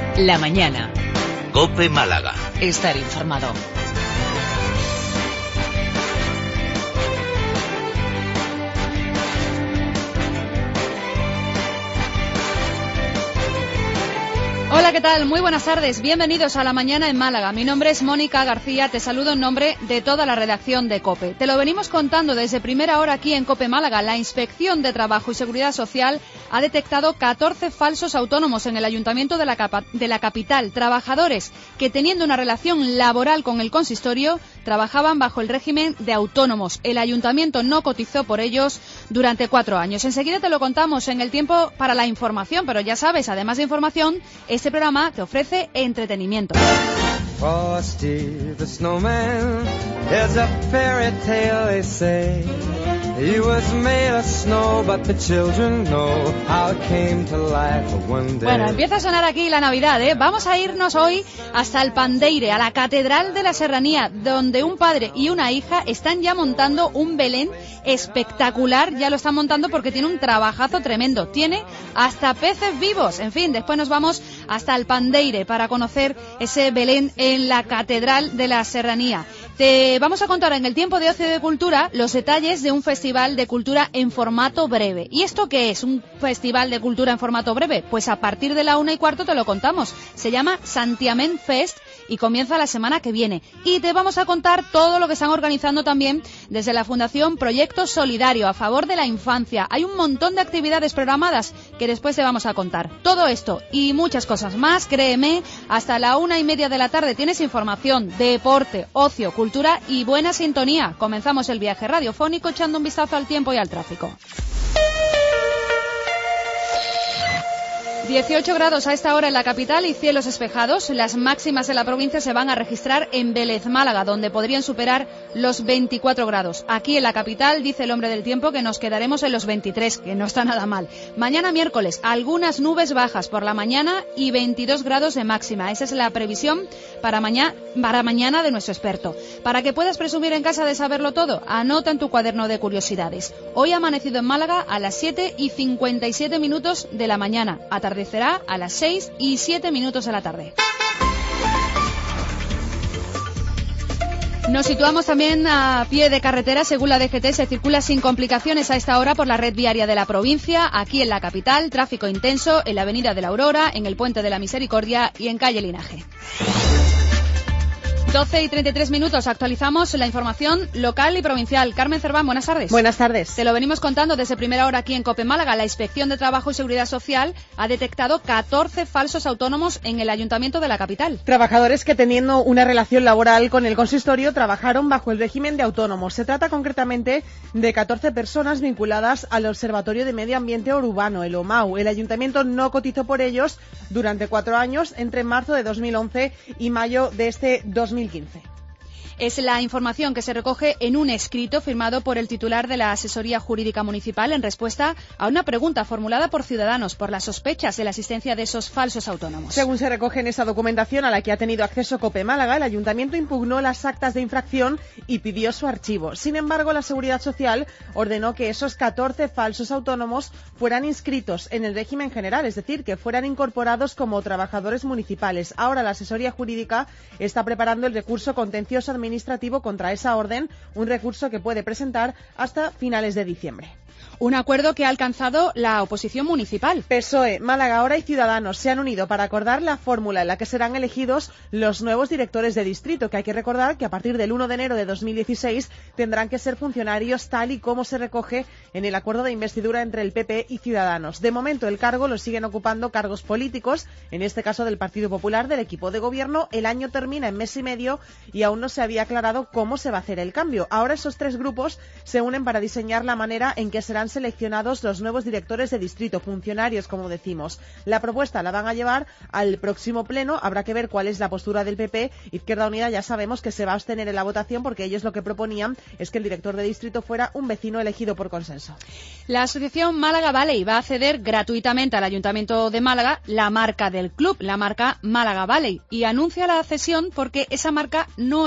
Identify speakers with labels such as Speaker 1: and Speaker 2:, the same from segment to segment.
Speaker 1: La mañana.
Speaker 2: COPE Málaga.
Speaker 1: Estar informado.
Speaker 3: Hola, ¿qué tal? Muy buenas tardes. Bienvenidos a La Mañana en Málaga. Mi nombre es Mónica García. Te saludo en nombre de toda la redacción de COPE. Te lo venimos contando desde primera hora aquí en COPE Málaga. La Inspección de Trabajo y Seguridad Social ha detectado 14 falsos autónomos en el Ayuntamiento de la capital. Trabajadores que, teniendo una relación laboral con el consistorio, trabajaban bajo el régimen de autónomos. El Ayuntamiento no cotizó por ellos durante 4 años. Enseguida te lo contamos en el tiempo para la información, pero ya sabes, además de información, este programa te ofrece entretenimiento.
Speaker 4: Frosty the Snowman is a fairy tale, they say. He was made of snow, but the children know how it came to life one day.
Speaker 3: Bueno, empieza a sonar aquí la Navidad, ¿eh? Vamos a irnos hoy hasta el Pandeire, a la Catedral de la Serranía, donde un padre y una hija están ya montando un Belén espectacular. Ya lo están montando porque tiene un trabajazo tremendo. Tiene hasta peces vivos. En fin, después nos vamos hasta el Pandeire para conocer ese Belén en la Catedral de la Serranía. Te vamos a contar en el tiempo de ocio y de cultura los detalles de un festival de cultura en formato breve. ¿Y esto qué es? ¿Un festival de cultura en formato breve? Pues a partir de la 1:15 te lo contamos. Se llama Santiamén Fest y comienza la semana que viene. Y te vamos a contar todo lo que están organizando también desde la Fundación Proyecto Solidario a favor de la infancia. Hay un montón de actividades programadas que después te vamos a contar. Todo esto y muchas cosas más, créeme, hasta la 1:30 de la tarde tienes información, deporte, ocio, cultura y buena sintonía. Comenzamos el viaje radiofónico echando un vistazo al tiempo y al tráfico. 18 grados a esta hora en la capital y cielos despejados. Las máximas en la provincia se van a registrar en Vélez, Málaga, donde podrían superar los 24 grados. Aquí en la capital dice el hombre del tiempo que nos quedaremos en los 23, que no está nada mal. Mañana miércoles, algunas nubes bajas por la mañana y 22 grados de máxima. Esa es la previsión para mañana de nuestro experto. Para que puedas presumir en casa de saberlo todo, anota en tu cuaderno de curiosidades. Hoy ha amanecido en Málaga a las 7:57 de la mañana. Atardecerá a las 6:07 de la tarde. Nos situamos también a pie de carretera. Según la DGT, se circula sin complicaciones a esta hora por la red viaria de la provincia. Aquí en la capital, tráfico intenso en la Avenida de la Aurora, en el Puente de la Misericordia y en calle Linaje. 12:33, actualizamos la información local y provincial. Carmen Cerván, buenas tardes.
Speaker 5: Buenas tardes.
Speaker 3: Te lo venimos contando desde primera hora aquí en COPE Málaga. La Inspección de Trabajo y Seguridad Social ha detectado 14 falsos autónomos en el Ayuntamiento de la capital.
Speaker 5: Trabajadores que, teniendo una relación laboral con el consistorio, trabajaron bajo el régimen de autónomos. Se trata concretamente de 14 personas vinculadas al Observatorio de Medio Ambiente Urbano, el OMAU. El Ayuntamiento no cotizó por ellos durante 4 años, entre marzo de 2011 y mayo de este 2015.
Speaker 3: Es la información que se recoge en un escrito firmado por el titular de la Asesoría Jurídica Municipal en respuesta a una pregunta formulada por ciudadanos por las sospechas de la existencia de esos falsos autónomos.
Speaker 5: Según se recoge en esa documentación a la que ha tenido acceso COPE Málaga, el Ayuntamiento impugnó las actas de infracción y pidió su archivo. Sin embargo, la Seguridad Social ordenó que esos 14 falsos autónomos fueran inscritos en el régimen general, es decir, que fueran incorporados como trabajadores municipales. Ahora la Asesoría Jurídica está preparando el recurso contencioso administrativo contra esa orden, un recurso que puede presentar hasta finales de diciembre.
Speaker 3: Un acuerdo que ha alcanzado la oposición municipal.
Speaker 5: PSOE, Málaga Ahora y Ciudadanos se han unido para acordar la fórmula en la que serán elegidos los nuevos directores de distrito, que hay que recordar que a partir del 1 de enero de 2016 tendrán que ser funcionarios tal y como se recoge en el acuerdo de investidura entre el PP y Ciudadanos. De momento el cargo lo siguen ocupando cargos políticos, en este caso del Partido Popular, del equipo de gobierno. El año termina en mes y medio y aún no se había aclarado cómo se va a hacer el cambio. Ahora esos 3 grupos se unen para diseñar la manera en que serán seleccionados los nuevos directores de distrito, funcionarios, como decimos. La propuesta la van a llevar al próximo pleno. Habrá que ver cuál es la postura del PP. Izquierda Unida ya sabemos que se va a abstener en la votación porque ellos lo que proponían es que el director de distrito fuera un vecino elegido por consenso.
Speaker 3: La asociación Málaga Valley va a ceder gratuitamente al Ayuntamiento de Málaga la marca del club, la marca Málaga Valley, y anuncia la cesión porque esa marca no es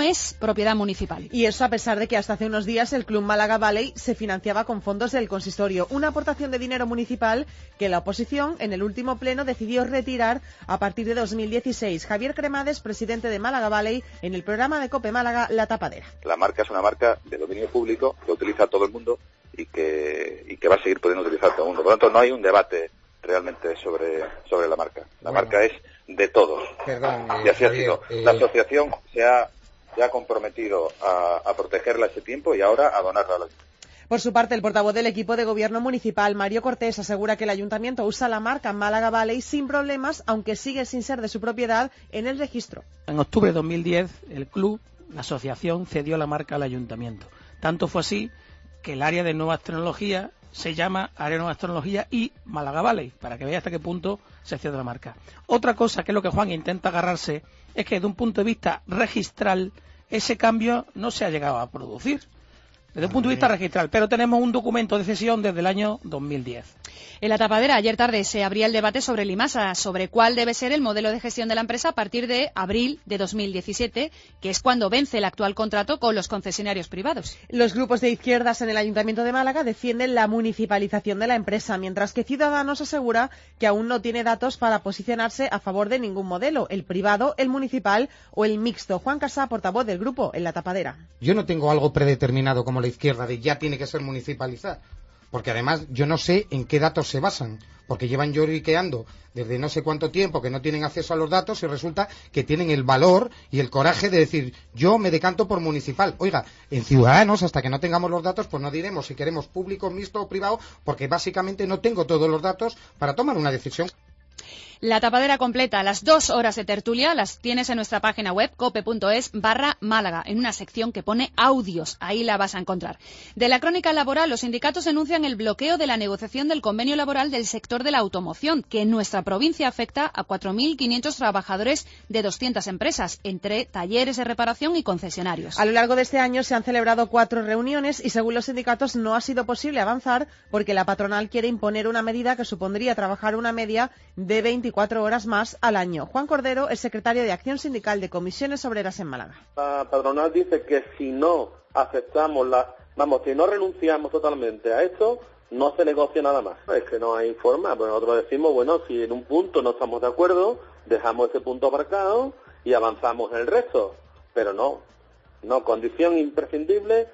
Speaker 3: propiedad municipal.
Speaker 5: Y eso a pesar de que hasta hace unos días el Club Málaga Valley se financiaba con fondos del consistorio, una aportación de dinero municipal que la oposición en el último pleno decidió retirar a partir de 2016. Javier Cremades, presidente de Málaga Valley, en el programa de COPE Málaga, La Tapadera.
Speaker 2: La marca es una marca de dominio público que utiliza todo el mundo y que va a seguir pudiendo utilizar todo el mundo. Por lo tanto, no hay un debate realmente sobre la marca. La marca es de todos.
Speaker 6: Perdón,
Speaker 2: y así
Speaker 6: Javier,
Speaker 2: ha sido. La asociación se ha comprometido a protegerla ese tiempo y ahora a donarla a la.
Speaker 5: Por su parte, el portavoz del equipo de gobierno municipal, Mario Cortés, asegura que el ayuntamiento usa la marca Málaga Valley sin problemas, aunque sigue sin ser de su propiedad en el registro.
Speaker 7: En octubre de 2010, el club, la asociación, cedió la marca al ayuntamiento. Tanto fue así que el área de nuevas tecnologías se llama Área de Nuevas Tecnologías y Málaga Valley, para que veáis hasta qué punto se cede la marca. Otra cosa, que es lo que Juan intenta agarrarse, es que desde un punto de vista registral, ese cambio no se ha llegado a producir. Desde un punto de vista registral, pero tenemos un documento de cesión desde el año 2010.
Speaker 3: En La Tapadera, ayer tarde, se abría el debate sobre el IMASA, sobre cuál debe ser el modelo de gestión de la empresa a partir de abril de 2017, que es cuando vence el actual contrato con los concesionarios privados.
Speaker 5: Los grupos de izquierdas en el Ayuntamiento de Málaga defienden la municipalización de la empresa, mientras que Ciudadanos asegura que aún no tiene datos para posicionarse a favor de ningún modelo, el privado, el municipal o el mixto. Juan Casá, portavoz del grupo en La Tapadera.
Speaker 6: Yo no tengo algo predeterminado como la izquierda de ya tiene que ser municipalizar, porque además yo no sé en qué datos se basan, porque llevan lloriqueando desde no sé cuánto tiempo que no tienen acceso a los datos y resulta que tienen el valor y el coraje de decir yo me decanto por municipal. Oiga, en Ciudadanos, hasta que no tengamos los datos, pues no diremos si queremos público, mixto o privado, porque básicamente no tengo todos los datos para tomar una decisión.
Speaker 3: La Tapadera completa, las 2 horas de tertulia, las tienes en nuestra página web, cope.es/Málaga, en una sección que pone audios, ahí la vas a encontrar. De la crónica laboral, los sindicatos denuncian el bloqueo de la negociación del convenio laboral del sector de la automoción, que en nuestra provincia afecta a 4.500 trabajadores de 200 empresas, entre talleres de reparación y concesionarios.
Speaker 5: A lo largo de este año se han celebrado 4 reuniones y según los sindicatos no ha sido posible avanzar porque la patronal quiere imponer una medida que supondría trabajar una media de 24 horas más al año. Juan Cordero es secretario de Acción Sindical de Comisiones Obreras en Málaga.
Speaker 8: La patronal dice que si no aceptamos si no renunciamos totalmente a esto, no se negocia nada más. Es que no hay forma, pues nosotros decimos, bueno, si en un punto no estamos de acuerdo, dejamos ese punto aparcado y avanzamos en el resto. Pero no, condición imprescindible,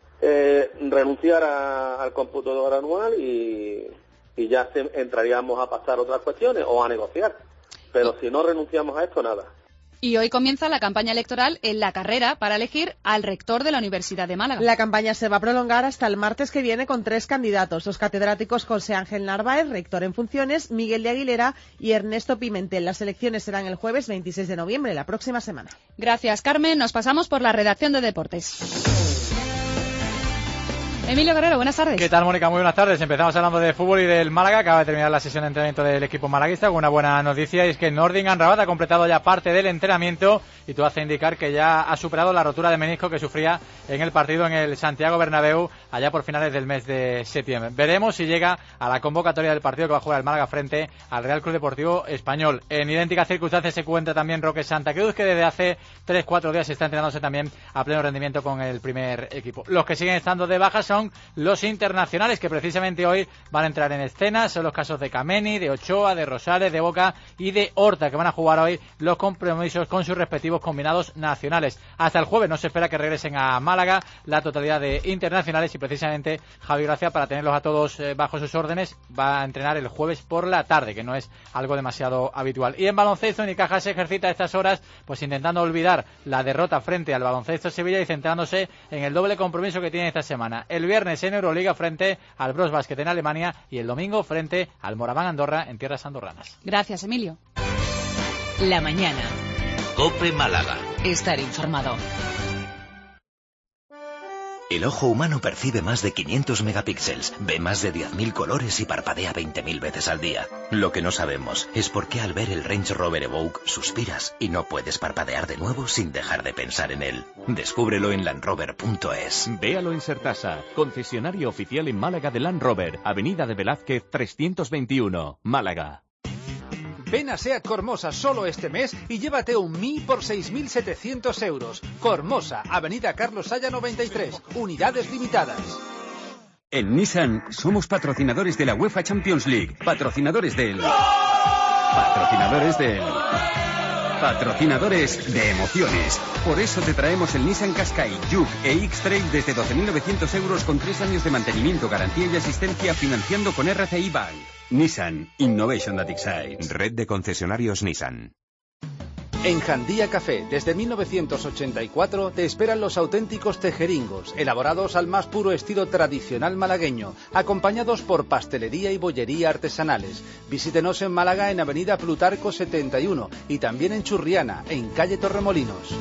Speaker 8: renunciar al cómputo anual y ya entraríamos a pasar otras cuestiones o a negociar. Pero si no renunciamos a esto, nada.
Speaker 3: Y hoy comienza la campaña electoral en La Carrera para elegir al rector de la Universidad de Málaga.
Speaker 5: La campaña se va a prolongar hasta el martes que viene con 3 candidatos, los catedráticos José Ángel Narváez, rector en funciones, Miguel de Aguilera y Ernesto Pimentel. Las elecciones serán el jueves 26 de noviembre, la próxima semana.
Speaker 3: Gracias, Carmen. Nos pasamos por la redacción de deportes. Emilio Guerrero, buenas tardes.
Speaker 9: ¿Qué tal, Mónica? Muy buenas tardes. Empezamos hablando de fútbol y del Málaga. Acaba de terminar la sesión de entrenamiento del equipo malaguista con una buena noticia, y es que Nordin Amrabat ha completado ya parte del entrenamiento y todo hace indicar que ya ha superado la rotura de menisco que sufría en el partido en el Santiago Bernabéu allá por finales del mes de septiembre. Veremos si llega a la convocatoria del partido que va a jugar el Málaga frente al Real Club Deportivo Español. En idénticas circunstancias se encuentra también Roque Santa Cruz, que desde hace 3-4 días está entrenándose también a pleno rendimiento con el primer equipo. Los que siguen estando de baja son los internacionales, que precisamente hoy van a entrar en escena. Son los casos de Kameni, de Ochoa, de Rosales, de Boca y de Horta, que van a jugar hoy los compromisos con sus respectivos combinados nacionales. Hasta el jueves no se espera que regresen a Málaga la totalidad de internacionales, y precisamente Javi Gracia, para tenerlos a todos bajo sus órdenes, va a entrenar el jueves por la tarde, que no es algo demasiado habitual. Y en baloncesto, Unicaja se ejercita a estas horas pues intentando olvidar la derrota frente al Baloncesto Sevilla y centrándose en el doble compromiso que tiene esta semana. El viernes en Euroliga frente al Bros Basket en Alemania y el domingo frente al Moraván Andorra en tierras andorranas.
Speaker 3: Gracias, Emilio.
Speaker 1: La mañana.
Speaker 10: COPE Málaga.
Speaker 1: Estar informado.
Speaker 10: El ojo humano percibe más de 500 megapíxeles, ve más de 10.000 colores y parpadea 20.000 veces al día. Lo que no sabemos es por qué al ver el Range Rover Evoque suspiras y no puedes parpadear de nuevo sin dejar de pensar en él. Descúbrelo en landrover.es.
Speaker 11: Véalo en Sertasa, concesionario oficial en Málaga de Land Rover, Avenida de Velázquez 321, Málaga.
Speaker 12: Ven a SEAT Cormosa solo este mes y llévate un Mi por 6.700 euros. Cormosa, Avenida Carlos Saya 93, unidades limitadas.
Speaker 13: En Nissan somos patrocinadores de la UEFA Champions League, patrocinadores de emociones. Por eso te traemos el Nissan Qashqai, Juke e X-Trail desde 12.900 euros con 3 años de mantenimiento, garantía y asistencia financiando con RCI Bank. Nissan Innovation that excites.
Speaker 14: Red de concesionarios Nissan.
Speaker 12: En Jandía Café, desde 1984, te esperan los auténticos tejeringos, elaborados al más puro estilo tradicional malagueño, acompañados por pastelería y bollería artesanales. Visítenos en Málaga en Avenida Plutarco 71 y también en Churriana, en calle Torremolinos.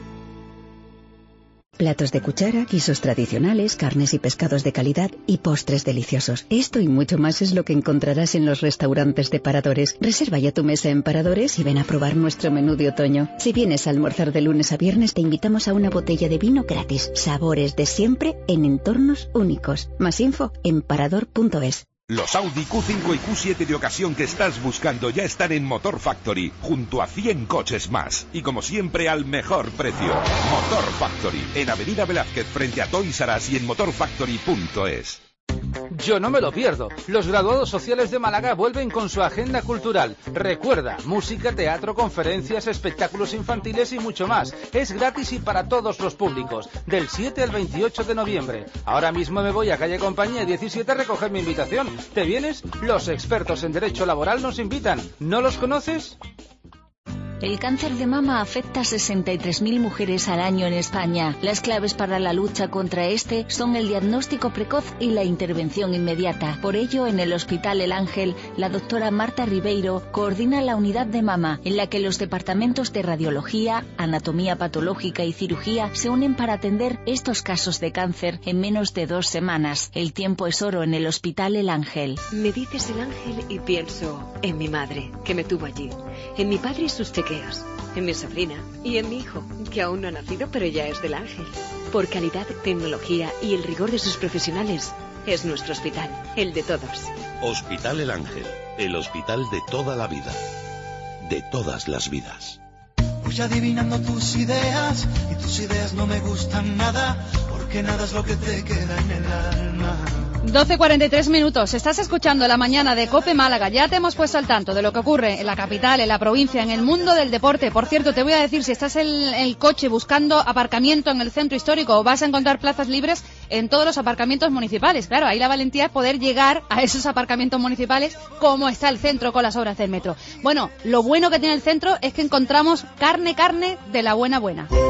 Speaker 15: Platos de cuchara, guisos tradicionales, carnes y pescados de calidad y postres deliciosos. Esto y mucho más es lo que encontrarás en los restaurantes de Paradores. Reserva ya tu mesa en Paradores y ven a probar nuestro menú de otoño. Si vienes a almorzar de lunes a viernes, te invitamos a una botella de vino gratis. Sabores de siempre en entornos únicos. Más info en parador.es.
Speaker 16: Los Audi Q5 y Q7 de ocasión que estás buscando ya están en Motor Factory, junto a 100 coches más. Y como siempre, al mejor precio. Motor Factory, en Avenida Velázquez, frente a Toys R Us y en motorfactory.es.
Speaker 12: Yo no me lo pierdo. Los graduados sociales de Málaga vuelven con su agenda cultural. Recuerda, música, teatro, conferencias, espectáculos infantiles y mucho más. Es gratis y para todos los públicos. Del 7 al 28 de noviembre. Ahora mismo me voy a calle Compañía 17 a recoger mi invitación. ¿Te vienes? Los expertos en derecho laboral nos invitan. ¿No los conoces?
Speaker 17: El cáncer de mama afecta a 63.000 mujeres al año en España. Las claves para la lucha contra este son el diagnóstico precoz y la intervención inmediata. Por ello, en el Hospital El Ángel, la doctora Marta Ribeiro coordina la unidad de mama, en la que los departamentos de radiología, anatomía patológica y cirugía se unen para atender estos casos de cáncer en menos de 2 semanas. El tiempo es oro en el Hospital El Ángel.
Speaker 18: Me dices El Ángel y pienso en mi madre, que me tuvo allí, en mi padre y sus chequeos, en mi sobrina y en mi hijo, que aún no ha nacido pero ya es del Ángel. Por calidad, tecnología y el rigor de sus profesionales, es nuestro hospital, el de todos.
Speaker 19: Hospital El Ángel, el hospital de toda la vida, de todas las vidas.
Speaker 20: Voy adivinando tus ideas y tus ideas no me gustan nada, porque nada es lo que te queda en el alma.
Speaker 3: 12:43 minutos. Estás escuchando La Mañana de COPE Málaga. Ya te hemos puesto al tanto de lo que ocurre en la capital, en la provincia, en el mundo del deporte. Por cierto, te voy a decir, si estás en el coche buscando aparcamiento en el centro histórico, vas a encontrar plazas libres en todos los aparcamientos municipales. Claro, ahí la valentía es poder llegar a esos aparcamientos municipales como está el centro con las obras del metro. Bueno, lo bueno que tiene el centro es que encontramos carne de la buena.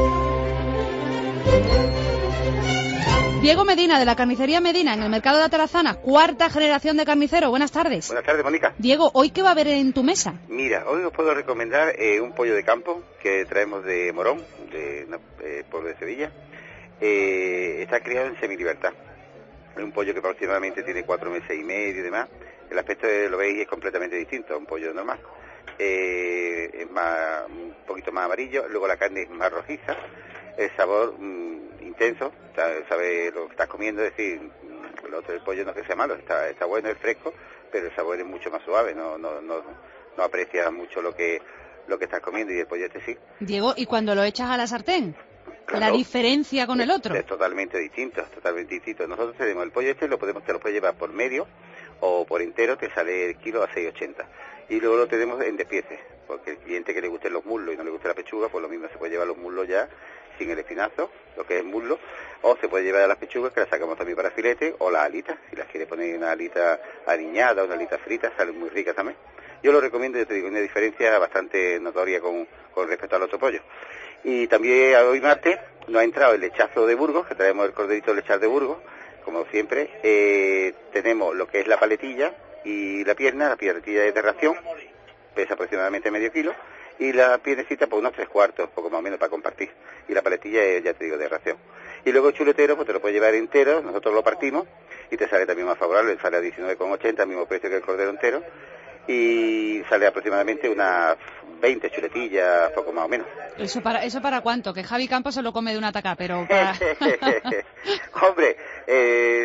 Speaker 3: Diego Medina, de la carnicería Medina, en el mercado de Atarazana, 4ª generación de carnicero. Buenas tardes.
Speaker 2: Buenas tardes, Mónica.
Speaker 3: Diego, ¿hoy qué va a haber en tu mesa?
Speaker 2: Mira, hoy os puedo recomendar un pollo de campo que traemos de Morón, pueblo de Sevilla. Está criado en semilibertad. Es un pollo que aproximadamente tiene 4 meses y medio y demás. El aspecto, lo veis, es completamente distinto a un pollo normal. Es un poquito más amarillo, luego la carne es más rojiza, el sabor intenso, sabe lo que estás comiendo, es decir, el otro del pollo no es que sea malo, está bueno, es fresco, pero el sabor es mucho más suave, no aprecias mucho lo que estás comiendo, y el pollo este sí.
Speaker 3: Diego, ¿y cuando lo echas a la sartén? Claro, ¿la diferencia con el otro?
Speaker 2: Es totalmente distinto, Nosotros tenemos el pollo este, te lo puedes llevar por medio o por entero, te sale el kilo a 6,80. Y luego lo tenemos en despieces, porque el cliente que le gusten los muslos y no le guste la pechuga, pues lo mismo, se puede llevar los muslos ya sin el espinazo, lo que es muslo, o se puede llevar a las pechugas, que las sacamos también para filete, o las alitas, si las quiere poner una alita aliñada, una alita frita, salen muy ricas también. Yo lo recomiendo, yo te digo, una diferencia bastante notoria con respecto al otro pollo. Y también hoy martes nos ha entrado el lechazo de Burgos, que traemos el corderito lechar de Burgos, como siempre. Tenemos lo que es la paletilla y la piernecilla es de ración, pesa aproximadamente medio kilo, y la piernecita por unos 3/4, poco más o menos para compartir, y la paletilla es, ya te digo, de ración. Y luego el chuletero, pues te lo puedes llevar entero, nosotros lo partimos, y te sale también más favorable, sale a 19,80, mismo precio que el cordero entero, y sale aproximadamente unas 20 chuletillas, poco más o menos.
Speaker 3: ¿Eso para cuánto? Que Javi Campos se lo come de una tacá, pero para...
Speaker 2: Hombre,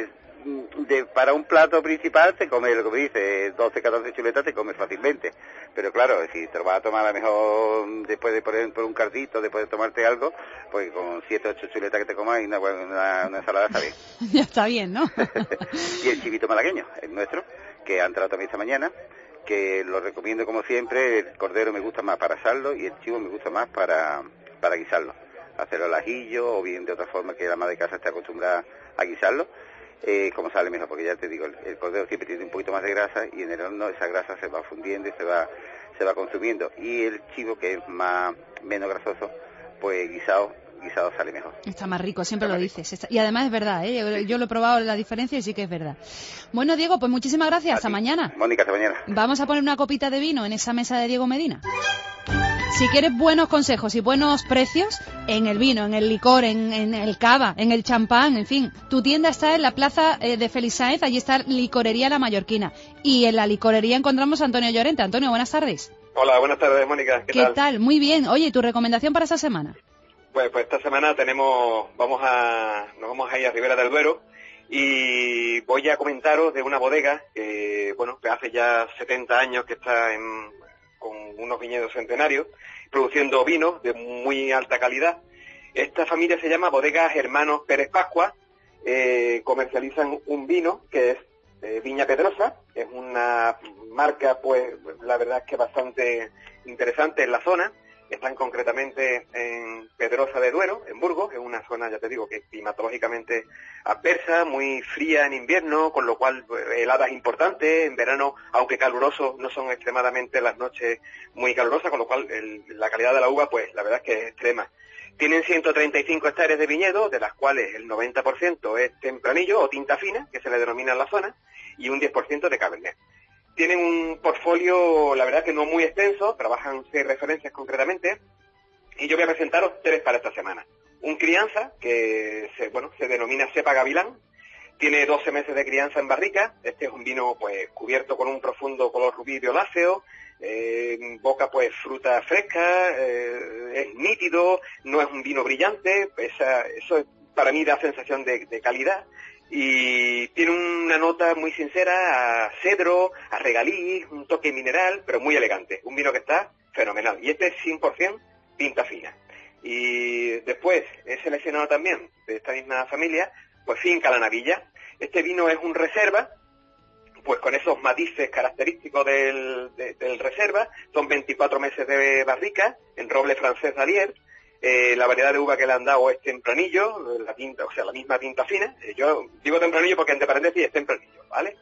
Speaker 2: para un plato principal te comes, lo que me dice, 12, 14 chuletas te comes fácilmente. Pero claro, si te lo vas a tomar a lo mejor después de por un cardito, después de tomarte algo, pues con 7, 8 chuletas que te comas y una ensalada está bien.
Speaker 3: Ya está bien, ¿no?
Speaker 2: Y el chivito malagueño, el nuestro, que ha entrado también esta mañana, que lo recomiendo como siempre. El cordero me gusta más para asarlo y el chivo me gusta más para guisarlo. Hacerlo al ajillo o bien de otra forma que la madre de casa esté acostumbrada a guisarlo. Como sale mejor, porque ya te digo, el cordero siempre tiene un poquito más de grasa y en el horno esa grasa se va fundiendo y se va consumiendo. Y el chivo, que es menos grasoso, pues guisado sale mejor.
Speaker 3: Está más rico, siempre lo dices. Y además es verdad, yo lo he probado la diferencia y sí que es verdad. Bueno, Diego, pues muchísimas gracias. Hasta mañana.
Speaker 2: Mónica, hasta mañana.
Speaker 3: Vamos a poner una copita de vino en esa mesa de Diego Medina. Si quieres buenos consejos y buenos precios, en el vino, en el licor, en el cava, en el champán, en fin, tu tienda está en la plaza de Félix Sáenz, allí está Licorería La Mallorquina. Y en la licorería encontramos a Antonio Llorente. Antonio, buenas tardes.
Speaker 21: Hola, buenas tardes, Mónica. ¿Qué tal?
Speaker 3: Muy bien. Oye, ¿tu recomendación para esta semana?
Speaker 21: Pues esta semana nos vamos a ir a Ribera del Duero y voy a comentaros de una bodega que hace ya 70 años que está con unos viñedos centenarios, produciendo vinos de muy alta calidad. Esta familia se llama Bodegas Hermanos Pérez Pascua, comercializan un vino que es Viña Pedrosa, es una marca, pues la verdad es que bastante interesante en la zona. Están concretamente en Pedrosa de Duero, en Burgos, que es una zona, ya te digo, que es climatológicamente adversa, muy fría en invierno, con lo cual heladas importantes. En verano, aunque caluroso, no son extremadamente las noches muy calurosas, con lo cual la calidad de la uva, pues la verdad es que es extrema. Tienen 135 hectáreas de viñedo, de las cuales el 90% es tempranillo o tinta fina, que se le denomina en la zona, y un 10% de cabernet. Tienen un portfolio, la verdad que no muy extenso, trabajan 6 referencias concretamente, y yo voy a presentaros 3 para esta semana. Un crianza, que se denomina Cepa Gavilán, tiene 12 meses de crianza en barrica. Este es un vino pues cubierto con un profundo color rubí violáceo, boca pues fruta fresca, es nítido, no es un vino brillante, eso para mí da sensación de calidad. Y tiene una nota muy sincera a cedro, a regaliz, un toque mineral, pero muy elegante. Un vino que está fenomenal. Y este es 100% tinta fina. Y después he seleccionado también de esta misma familia, pues Finca La Navilla. Este vino es un reserva, pues con esos matices característicos del reserva. Son 24 meses de barrica en roble francés Dalier. La variedad de uva que le han dado es tempranillo, la misma tinta fina. Yo digo tempranillo porque entre paréntesis es tempranillo, ¿vale?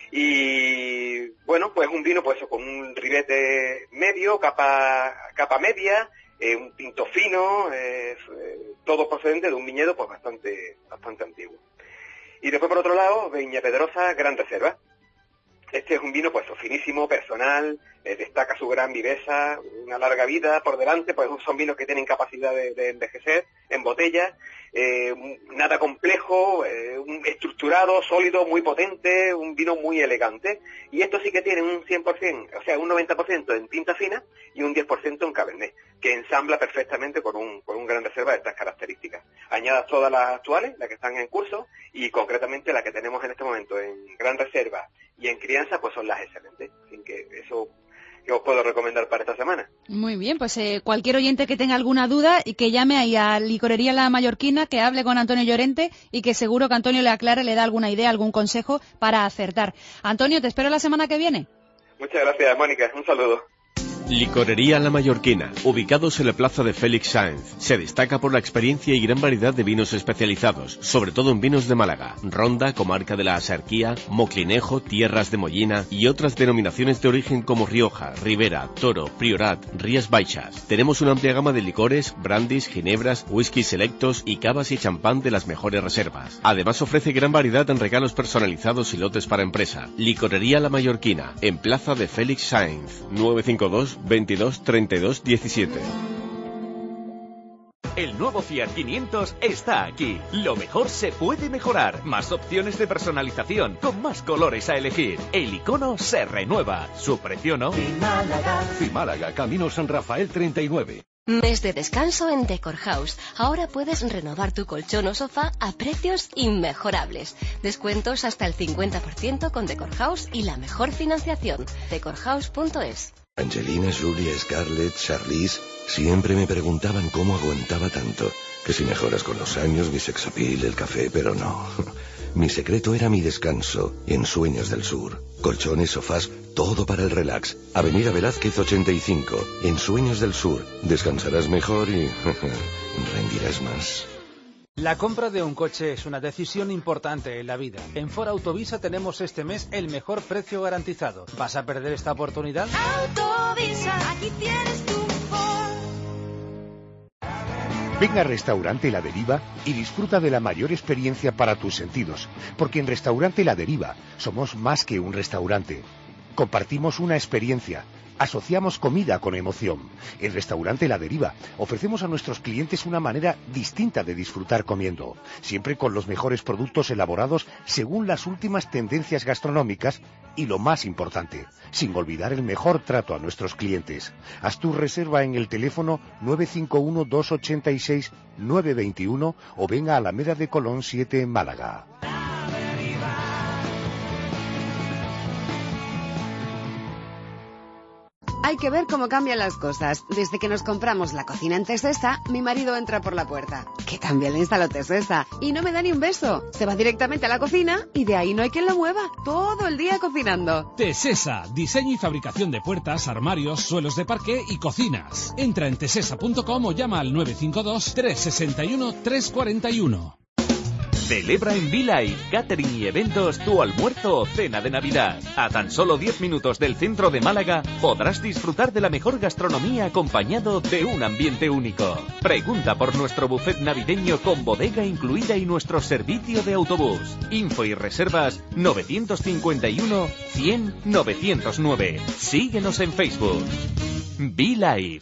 Speaker 21: Y bueno, pues un vino pues con un ribete medio, capa media, un tinto fino, todo procedente de un viñedo pues bastante antiguo. Y después por otro lado, Viña Pedrosa Gran Reserva. Este es un vino pues finísimo, personal, destaca su gran viveza, una larga vida por delante, pues son vinos que tienen capacidad de envejecer en botella, nada complejo, estructurado, sólido, muy potente, un vino muy elegante. Y esto sí que tiene un 100%, o sea, un 90% en tinta fina y un 10% en cabernet, que ensambla perfectamente con un gran reserva de estas características. Añadas todas las actuales, las que están en curso, y concretamente la que tenemos en este momento en gran reserva y en crianza, pues son las excelentes. Así que eso que os puedo recomendar para esta semana.
Speaker 3: Muy bien, pues cualquier oyente que tenga alguna duda y que llame ahí a Licorería La Mallorquina, que hable con Antonio Llorente y que seguro que Antonio le aclare, le da alguna idea, algún consejo para acertar. Antonio, te espero la semana que viene.
Speaker 21: Muchas gracias, Mónica. Un saludo.
Speaker 11: Licorería La Mallorquina, ubicados en la plaza de Félix Sáenz. Se destaca por la experiencia y gran variedad de vinos especializados, sobre todo en vinos de Málaga, Ronda, comarca de la Axarquía, Moclinejo, Tierras de Mollina y otras denominaciones de origen como Rioja, Ribera, Toro, Priorat, Rías Baixas. Tenemos una amplia gama de licores, brandis, ginebras, whiskies selectos y cavas y champán de las mejores reservas. Además ofrece gran variedad en regalos personalizados y lotes para empresa. Licorería La Mallorquina, en plaza de Félix Sáenz, 952 22 32 17. El nuevo Fiat 500 está aquí. Lo mejor se puede mejorar. Más opciones de personalización, con más colores a elegir. El icono se renueva. Su precio no.
Speaker 16: Fimálaga, Camino San Rafael 39.
Speaker 4: Mes de descanso en Decor House. Ahora puedes renovar tu colchón o sofá a precios inmejorables. Descuentos hasta el 50% con Decor House y la mejor financiación. Decorhouse.es.
Speaker 19: Angelina, Julia, Scarlett, Charlize, siempre me preguntaban cómo aguantaba tanto. Que si mejoras con los años, mi sex appeal, el café, pero no. Mi secreto era mi descanso en Sueños del Sur. Colchones, sofás, todo para el relax. Avenida Velázquez 85, en Sueños del Sur. Descansarás mejor y rendirás más.
Speaker 12: La compra de un coche es una decisión importante en la vida. En Ford Autovisa tenemos este mes el mejor precio garantizado. ¿Vas a perder esta oportunidad?
Speaker 20: Autovisa, aquí tienes tu Ford.
Speaker 22: Ven a Restaurante La Deriva y disfruta de la mayor experiencia para tus sentidos, porque en Restaurante La Deriva somos más que un restaurante. Compartimos una experiencia, asociamos comida con emoción. En Restaurante La Deriva ofrecemos a nuestros clientes una manera distinta de disfrutar comiendo, siempre con los mejores productos elaborados según las últimas tendencias gastronómicas y, lo más importante, sin olvidar el mejor trato a nuestros clientes. Haz tu reserva en el teléfono 951-286-921 o venga a Alameda de Colón 7 en Málaga.
Speaker 23: Hay que ver cómo cambian las cosas. Desde que nos compramos la cocina en Tesesa, mi marido entra por la puerta. Que también le instaló Tesesa. Y no me da ni un beso. Se va directamente a la cocina y de ahí no hay quien lo mueva. Todo el día cocinando.
Speaker 24: Tesesa, diseño y fabricación de puertas, armarios, suelos de parqué y cocinas. Entra en tesesa.com o llama al 952-361-341.
Speaker 25: Celebra en V-Live Catering y Eventos tu almuerzo o cena de Navidad. A tan solo 10 minutos del centro de Málaga podrás disfrutar de la mejor gastronomía acompañado de un ambiente único. Pregunta por nuestro buffet navideño con bodega incluida y nuestro servicio de autobús. Info y reservas 951 100 909. Síguenos en Facebook. V-Live.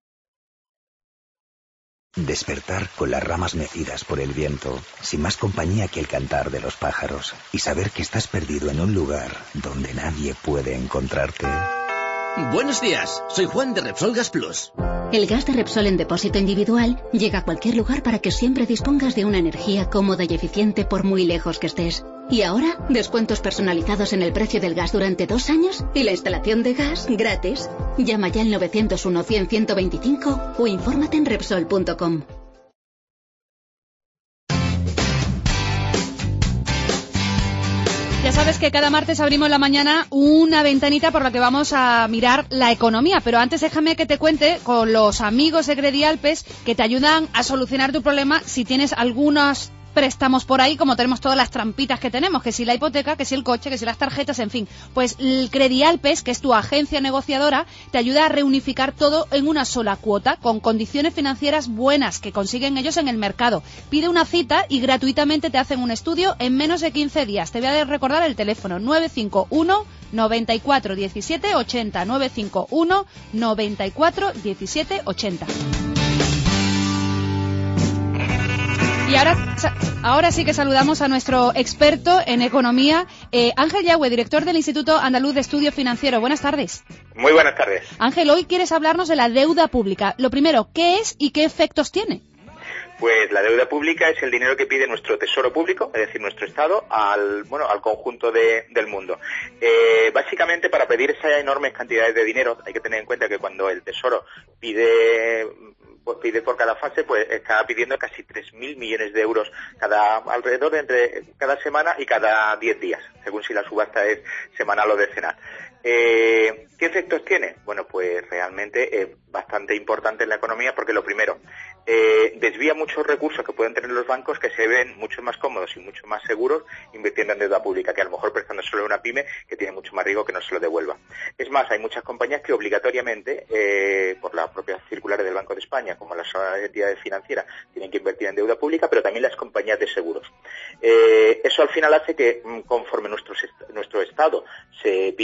Speaker 26: Despertar con las ramas mecidas por el viento, sin más compañía que el cantar de los pájaros, y saber que estás perdido en un lugar donde nadie puede encontrarte.
Speaker 27: Buenos días, soy Juan de Repsol Gas Plus.
Speaker 28: El gas de Repsol en depósito individual llega a cualquier lugar para que siempre dispongas de una energía cómoda y eficiente por muy lejos que estés. Y ahora, descuentos personalizados en el precio del gas durante 2 años y la instalación de gas gratis. Llama ya al 901-100-125 o infórmate en Repsol.com.
Speaker 3: Ya sabes que cada martes abrimos la mañana una ventanita por la que vamos a mirar la economía, pero antes déjame que te cuente con los amigos de Credialpes que te ayudan a solucionar tu problema si tienes algunos préstamos por ahí, como tenemos todas las trampitas que tenemos, que si la hipoteca, que si el coche, que si las tarjetas, en fin. Pues el Credialpes, que es tu agencia negociadora, te ayuda a reunificar todo en una sola cuota, con condiciones financieras buenas que consiguen ellos en el mercado. Pide una cita y gratuitamente te hacen un estudio en menos de 15 días. Te voy a recordar el teléfono 951 94 17 80, 951 94 17 80. Y ahora sí que saludamos a nuestro experto en economía, Ángel Yagüe, director del Instituto Andaluz de Estudio Financiero. Buenas tardes.
Speaker 29: Muy buenas tardes.
Speaker 3: Ángel, hoy quieres hablarnos de la deuda pública. Lo primero, ¿qué es y qué efectos tiene?
Speaker 29: Pues la deuda pública es el dinero que pide nuestro tesoro público, es decir, nuestro Estado, al conjunto del mundo. Básicamente, para pedir esas enormes cantidades de dinero, hay que tener en cuenta que cuando el tesoro pide por cada fase, pues está pidiendo casi 3.000 millones de euros alrededor de entre cada semana y cada 10 días, según si la subasta es semanal o decenal. ¿Qué efectos tiene? Bueno, pues realmente es bastante importante en la economía porque lo primero, desvía muchos recursos que pueden tener los bancos que se ven mucho más cómodos y mucho más seguros invirtiendo en deuda pública que a lo mejor prestando solo a una pyme que tiene mucho más riesgo que no se lo devuelva. Es más, hay muchas compañías que obligatoriamente, por las propias circulares del Banco de España, como las entidades financieras, tienen que invertir en deuda pública, pero también las compañías de seguros. Eso al final hace que conforme nuestro Estado se pide más dinero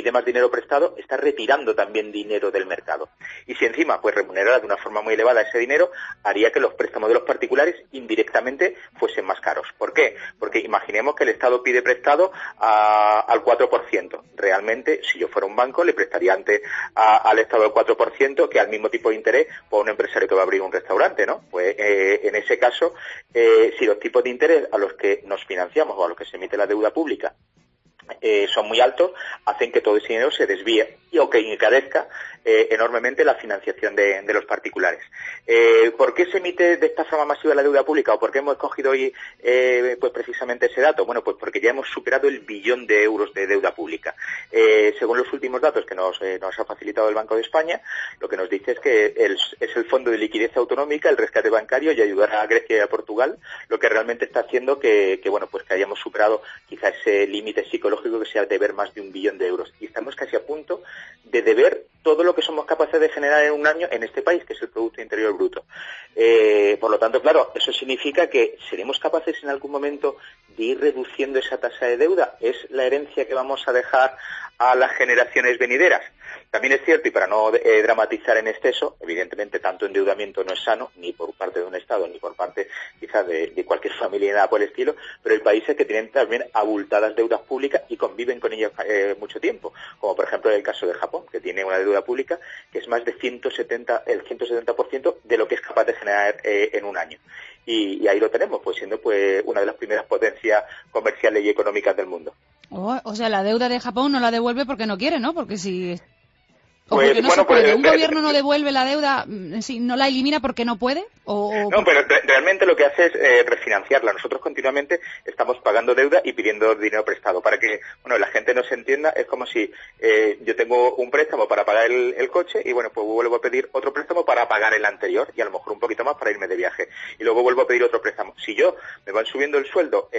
Speaker 29: dinero prestado, está retirando también dinero del mercado. Y si encima pues remunera de una forma muy elevada ese dinero, haría que los préstamos de los particulares indirectamente fuesen más caros. ¿Por qué? Porque imaginemos que el Estado pide prestado al 4%. Realmente, si yo fuera un banco, le prestaría antes al Estado el 4% que al mismo tipo de interés por un empresario que va a abrir un restaurante, ¿no? Pues en ese caso, si los tipos de interés a los que nos financiamos o a los que se emite la deuda pública son muy altos, hacen que todo ese dinero se desvíe o que encarezca enormemente la financiación de los particulares. ¿Por qué se emite de esta forma masiva la deuda pública o por qué hemos escogido hoy pues precisamente ese dato? Bueno, pues porque ya hemos superado el 1 billón de euros de deuda pública. Según los últimos datos que nos ha facilitado el Banco de España, lo que nos dice es que es el Fondo de Liquidez Autonómica, el rescate bancario y ayudar a Grecia y a Portugal, lo que realmente está haciendo que hayamos superado quizás ese límite psicológico que sea deber más de 1 billón de euros. Y estamos casi a punto de deber todo lo que somos capaces de generar en un año en este país, que es el Producto Interior Bruto. Por lo tanto, claro, eso significa que seremos capaces en algún momento de ir reduciendo esa tasa de deuda. ¿Es la herencia que vamos a dejar a las generaciones venideras? También es cierto, y para no dramatizar en exceso, evidentemente tanto endeudamiento no es sano, ni por parte de un Estado, ni por parte quizás de cualquier familia, nada por el estilo, pero hay países que tienen también abultadas deudas públicas y conviven con ellas mucho tiempo, como por ejemplo el caso de Japón, que tiene una deuda pública que es más de el 170% de lo que es capaz de generar en un año. Y ahí lo tenemos, pues siendo pues una de las primeras potencias comerciales y económicas del mundo.
Speaker 3: O sea, la deuda de Japón no la devuelve porque no quiere, ¿no? Porque si...
Speaker 29: Pues,
Speaker 3: porque no se puede. ¿Un gobierno no devuelve la deuda, no la elimina porque no puede?
Speaker 29: No, pero realmente lo que hace es refinanciarla. Nosotros continuamente estamos pagando deuda y pidiendo dinero prestado. Para que la gente no se entienda, es como si yo tengo un préstamo para pagar el coche y pues vuelvo a pedir otro préstamo para pagar el anterior y a lo mejor un poquito más para irme de viaje. Y luego vuelvo a pedir otro préstamo. Si yo me van subiendo el sueldo,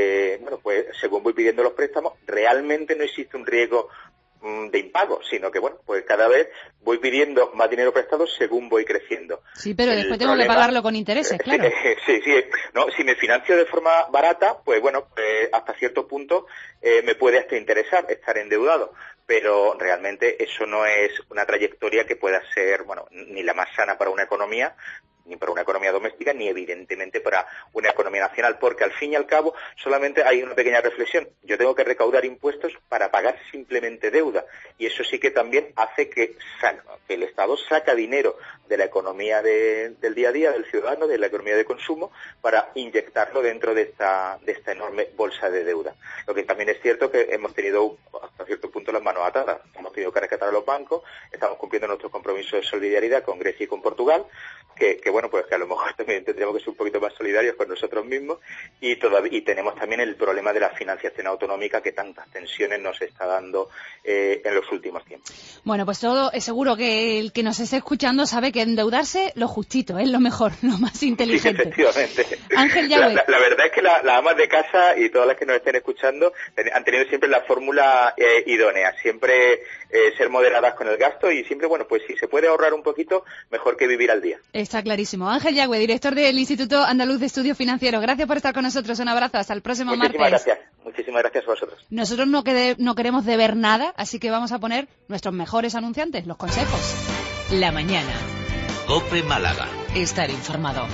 Speaker 29: pues según voy pidiendo los préstamos, realmente no existe un riesgo de impago, sino que pues cada vez voy pidiendo más dinero prestado según voy creciendo.
Speaker 3: Sí, pero después tengo que pagarlo con intereses, claro.
Speaker 29: Sí, no, si me financio de forma barata, pues hasta cierto punto me puede hasta interesar estar endeudado, pero realmente eso no es una trayectoria que pueda ser, ni la más sana para una economía, ni para una economía doméstica, ni evidentemente para una economía nacional, porque al fin y al cabo solamente hay una pequeña reflexión. Yo tengo que recaudar impuestos para pagar simplemente deuda, y eso sí que también hace que el Estado saca dinero de la economía del día a día, del ciudadano, de la economía de consumo, para inyectarlo dentro de esta enorme bolsa de deuda. Lo que también es cierto que hemos tenido hasta cierto punto las manos atadas. Hemos tenido que rescatar a los bancos, estamos cumpliendo nuestro compromiso de solidaridad con Grecia y con Portugal, que a lo mejor también tendríamos que ser un poquito más solidarios con nosotros mismos, y tenemos también el problema de la financiación autonómica que tantas tensiones nos está dando en los últimos tiempos.
Speaker 3: Bueno, pues todo es seguro que el que nos esté escuchando sabe que endeudarse lo justito, es lo mejor, lo más inteligente.
Speaker 29: Sí, efectivamente.
Speaker 3: Ángel Yagüe.
Speaker 29: La verdad es que las amas de casa y todas las que nos estén escuchando han tenido siempre la fórmula idónea, siempre ser moderadas con el gasto y siempre, pues si se puede ahorrar un poquito, mejor que vivir al día.
Speaker 3: Está clarísimo. Ángel Yagüe, director del Instituto Andaluz de Estudios Financieros. Gracias por estar con nosotros. Un abrazo. Hasta el próximo martes.
Speaker 29: Muchísimas gracias a vosotros.
Speaker 3: Nosotros no queremos deber nada, así que vamos a poner nuestros mejores anunciantes, los consejos.
Speaker 1: La mañana.
Speaker 11: COPE Málaga.
Speaker 1: Estar informado.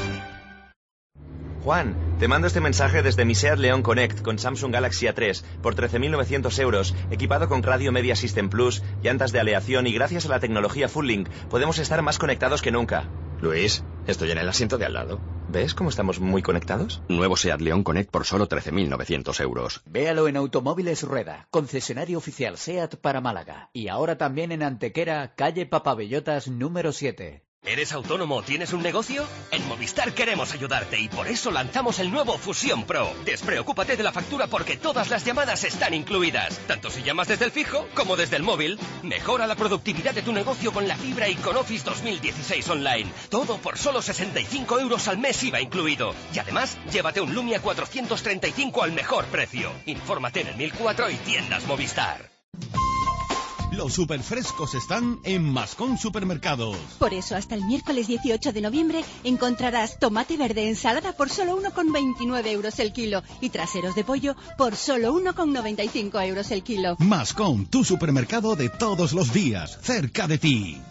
Speaker 5: Juan, te mando este mensaje desde mi SEAT León Connect con Samsung Galaxy A3 por 13.900 euros, equipado con Radio Media System Plus, llantas de aleación y gracias a la tecnología Full Link podemos estar más conectados que nunca.
Speaker 6: Luis, estoy en el asiento de al lado.
Speaker 5: ¿Ves cómo estamos muy conectados?
Speaker 6: Nuevo SEAT León Connect por solo 13.900 euros.
Speaker 7: Véalo en Automóviles Rueda, concesionario oficial SEAT para Málaga. Y ahora también en Antequera, calle Papabellotas número 7.
Speaker 11: ¿Eres autónomo? ¿Tienes un negocio? En Movistar queremos ayudarte y por eso lanzamos el nuevo Fusión Pro. Despreocúpate de la factura porque todas las llamadas están incluidas, tanto si llamas desde el fijo como desde el móvil. Mejora la productividad de tu negocio con la fibra y con Office 2016 Online. Todo por solo 65 euros al mes IVA incluido. Y además, llévate un Lumia 435 al mejor precio. Infórmate en el 1004 y tiendas Movistar.
Speaker 2: Los superfrescos están en Mascón Supermercados.
Speaker 8: Por eso, hasta el miércoles 18 de noviembre encontrarás tomate verde ensalada por solo 1,29 euros el kilo y traseros de pollo por solo 1,95 euros el kilo.
Speaker 2: Mascón, tu supermercado de todos los días, cerca de ti.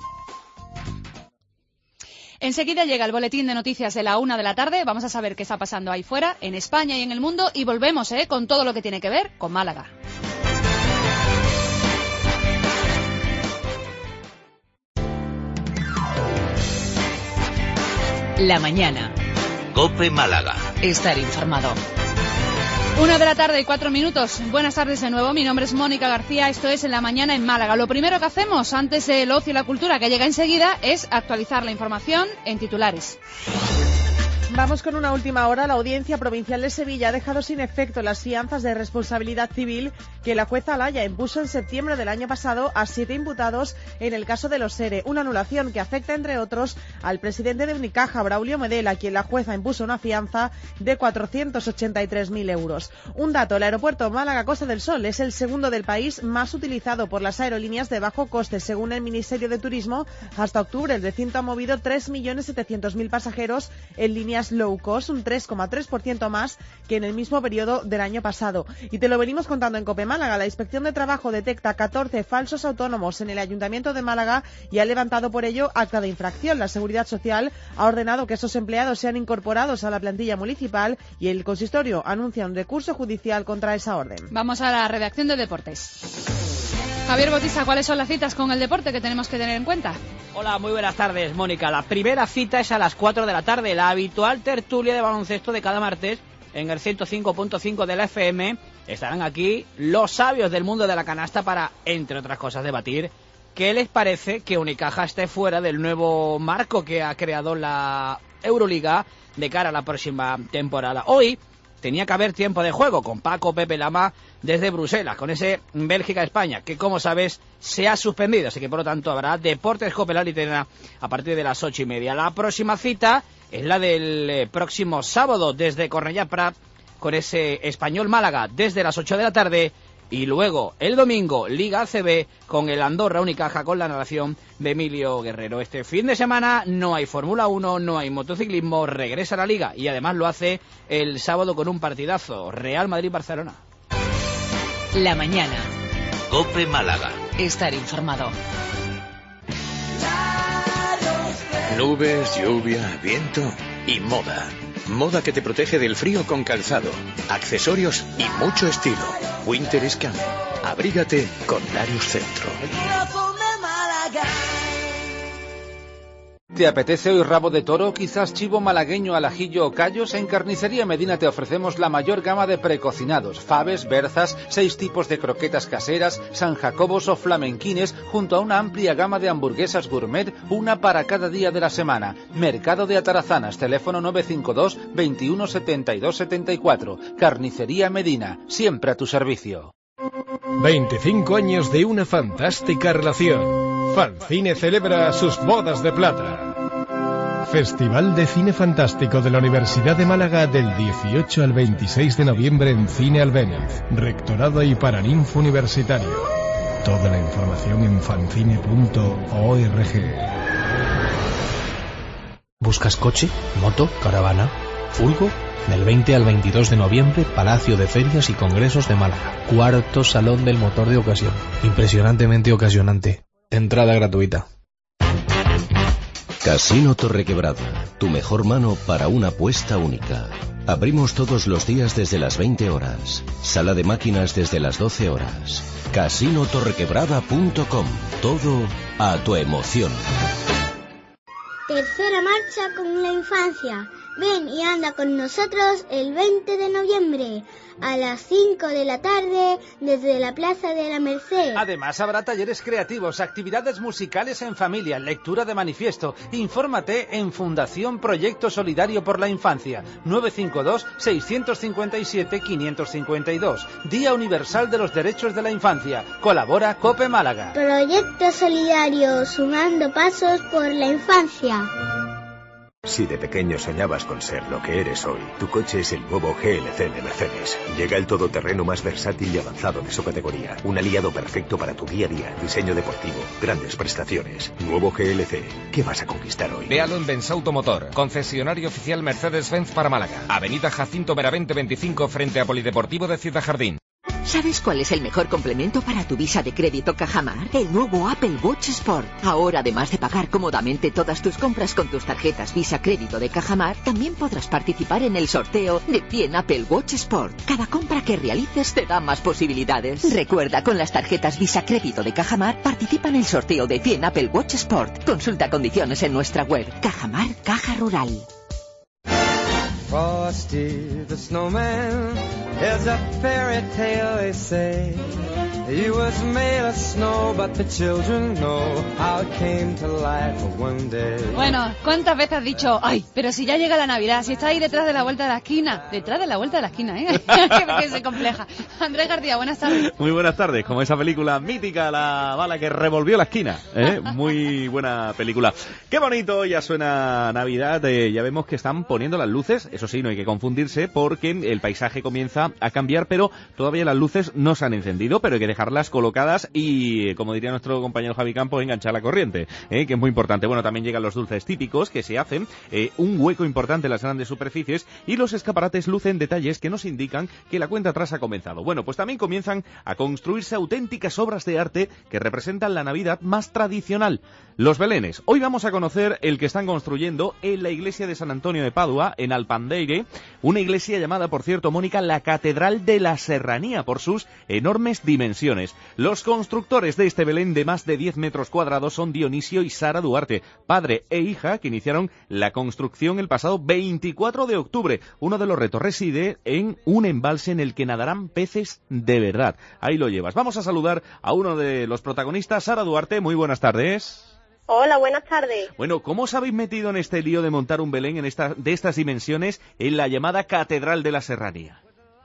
Speaker 3: Enseguida llega el boletín de noticias de la 1 de la tarde. Vamos a saber qué está pasando ahí fuera, en España y en el mundo. Y volvemos con todo lo que tiene que ver con Málaga.
Speaker 1: La mañana.
Speaker 9: COPE Málaga.
Speaker 1: Estar informado.
Speaker 3: 1 de la tarde y 4 minutos. Buenas tardes de nuevo. Mi nombre es Mónica García. Esto es En la Mañana en Málaga. Lo primero que hacemos antes del ocio y la cultura, que llega enseguida, es actualizar la información en titulares.
Speaker 10: Vamos con una última hora. La Audiencia Provincial de Sevilla ha dejado sin efecto las fianzas de responsabilidad civil que la jueza Alaya impuso en septiembre del año pasado a 7 imputados en el caso de los ERE. Una anulación que afecta, entre otros, al presidente de Unicaja, Braulio Medela, a quien la jueza impuso una fianza de 483.000 euros. Un dato: el aeropuerto Málaga-Costa del Sol es el segundo del país más utilizado por las aerolíneas de bajo coste. Según el Ministerio de Turismo, hasta octubre el recinto ha movido 3.700.000 pasajeros en líneas low cost, un 3,3% más que en el mismo periodo del año pasado. Y te lo venimos contando en COPE Málaga. La Inspección de Trabajo detecta 14 falsos autónomos en el Ayuntamiento de Málaga y ha levantado por ello acta de infracción. La Seguridad Social ha ordenado que esos empleados sean incorporados a la plantilla municipal y el consistorio anuncia un recurso judicial contra esa orden.
Speaker 3: Vamos a la redacción de deportes. Javier Bautista, ¿cuáles son las citas con el deporte que tenemos que tener en cuenta?
Speaker 13: Hola, muy buenas tardes, Mónica. La primera cita es a las 4 de la tarde, la habitual tertulia de baloncesto de cada martes en el 105.5 de la FM. Estarán aquí los sabios del mundo de la canasta para, entre otras cosas, debatir qué les parece que Unicaja esté fuera del nuevo marco que ha creado la Euroliga de cara a la próxima temporada. Hoy tenía que haber tiempo de juego con Paco Pepe Lama desde Bruselas, con ese Bélgica-España, que como sabes se ha suspendido, así que por lo tanto habrá Deportes COPE La Litera a partir de las 8:30. La próxima cita es la del próximo sábado desde Cornellà Prat, con ese Español Málaga desde las 8 de la tarde, y luego el domingo Liga ACB con el Andorra Unicaja con la narración de Emilio Guerrero. Este fin de semana no hay Fórmula 1, no hay motociclismo, regresa la Liga y además lo hace el sábado con un partidazo, Real Madrid-Barcelona.
Speaker 1: La mañana.
Speaker 9: COPE Málaga.
Speaker 1: Estar informado.
Speaker 14: Nubes, lluvia, viento y moda. Moda que te protege del frío con calzado, accesorios y mucho estilo. Winter is coming. Abrígate con Darius Centro.
Speaker 12: ¿Te apetece hoy rabo de toro, quizás chivo malagueño al ajillo o callos? En Carnicería Medina te ofrecemos la mayor gama de precocinados, faves, berzas, 6 tipos de croquetas caseras, San Jacobos o flamenquines, junto a una amplia gama de hamburguesas gourmet, una para cada día de la semana. Mercado de Atarazanas, teléfono 952 21 72 74. Carnicería Medina, siempre a tu servicio.
Speaker 15: 25 años de una fantástica relación. Fancine celebra sus bodas de plata. Festival de Cine Fantástico de la Universidad de Málaga del 18 al 26 de noviembre en Cine Albéniz, Rectorado y Paraninfo Universitario. Toda la información en fancine.org.
Speaker 17: ¿Buscas coche, moto, caravana, furgo? Del 20 al 22 de noviembre, Palacio de Ferias y Congresos de Málaga. 4º Salón del Motor de Ocasión. Impresionantemente ocasionante. Entrada gratuita.
Speaker 18: Casino Torrequebrada, tu mejor mano para una apuesta única. Abrimos todos los días desde las 20 horas. Sala de máquinas desde las 12 horas. CasinoTorrequebrada.com. Todo a tu emoción.
Speaker 30: Tercera marcha con la infancia. Ven y anda con nosotros el 20 de noviembre a las 5 de la tarde desde la Plaza de la Merced.
Speaker 12: Además habrá talleres creativos, actividades musicales en familia, lectura de manifiesto. Infórmate en Fundación Proyecto Solidario por la Infancia, 952 657 552. Día Universal de los Derechos de la Infancia. Colabora COPE Málaga.
Speaker 30: Proyecto Solidario, sumando pasos por la infancia.
Speaker 4: Si de pequeño soñabas con ser lo que eres hoy, tu coche es el nuevo GLC de Mercedes. Llega el todoterreno más versátil y avanzado de su categoría. Un aliado perfecto para tu día a día. Diseño deportivo, grandes prestaciones. Nuevo GLC. ¿Qué vas a conquistar hoy?
Speaker 16: Véalo en Bensauto Motor, concesionario oficial Mercedes-Benz para Málaga. Avenida Jacinto Meravente 25 frente a Polideportivo de Ciudad Jardín.
Speaker 19: ¿Sabes cuál es el mejor complemento para tu Visa de crédito Cajamar? El nuevo Apple Watch Sport. Ahora, además de pagar cómodamente todas tus compras con tus tarjetas Visa Crédito de Cajamar, también podrás participar en el sorteo de 100 Apple Watch Sport. Cada compra que realices te da más posibilidades. Recuerda, con las tarjetas Visa Crédito de Cajamar, participa en el sorteo de 100 Apple Watch Sport. Consulta condiciones en nuestra web. Cajamar, Caja Rural.
Speaker 20: Frosty the snowman is a fairy tale, they say. He was made of snow, but the children know how it came to life one day.
Speaker 3: Bueno, ¿cuántas veces has dicho, ay, pero si ya llega la Navidad, si está ahí detrás de la vuelta de la esquina? Detrás de la vuelta de la esquina, ¿eh? que se compleja. Andrés García, buenas tardes.
Speaker 21: Muy buenas tardes, como esa película mítica, La bala que revolvió la esquina, ¿eh? Muy buena película. Qué bonito, ya suena Navidad, ya vemos que están poniendo las luces, eso sí, no hay que confundirse porque el paisaje comienza a cambiar, pero todavía las luces no se han encendido, pero hay que dejarlas colocadas y, como diría nuestro compañero Javi Campos, enganchar la corriente, que es muy importante. Bueno, también llegan los dulces típicos que se hacen, un hueco importante en las grandes superficies y los escaparates lucen detalles que nos indican que la cuenta atrás ha comenzado. Bueno, pues también comienzan a construirse auténticas obras de arte que representan la Navidad más tradicional, los belenes. Hoy vamos a conocer el que están construyendo en la iglesia de San Antonio de Padua, en Alpandeire, una iglesia llamada, por cierto, Mónica, la Catedral de la Serranía, por sus enormes dimensiones. Los constructores de este Belén de más de 10 metros cuadrados son Dionisio y Sara Duarte, padre e hija, que iniciaron la construcción el pasado 24 de octubre. Uno de los retos reside en un embalse en el que nadarán peces de verdad. Ahí lo llevas. Vamos a saludar a uno de los protagonistas, Sara Duarte. Muy buenas tardes.
Speaker 22: Hola, buenas tardes.
Speaker 21: Bueno, ¿cómo os habéis metido en este lío de montar un Belén de estas dimensiones en la llamada Catedral de la Serranía?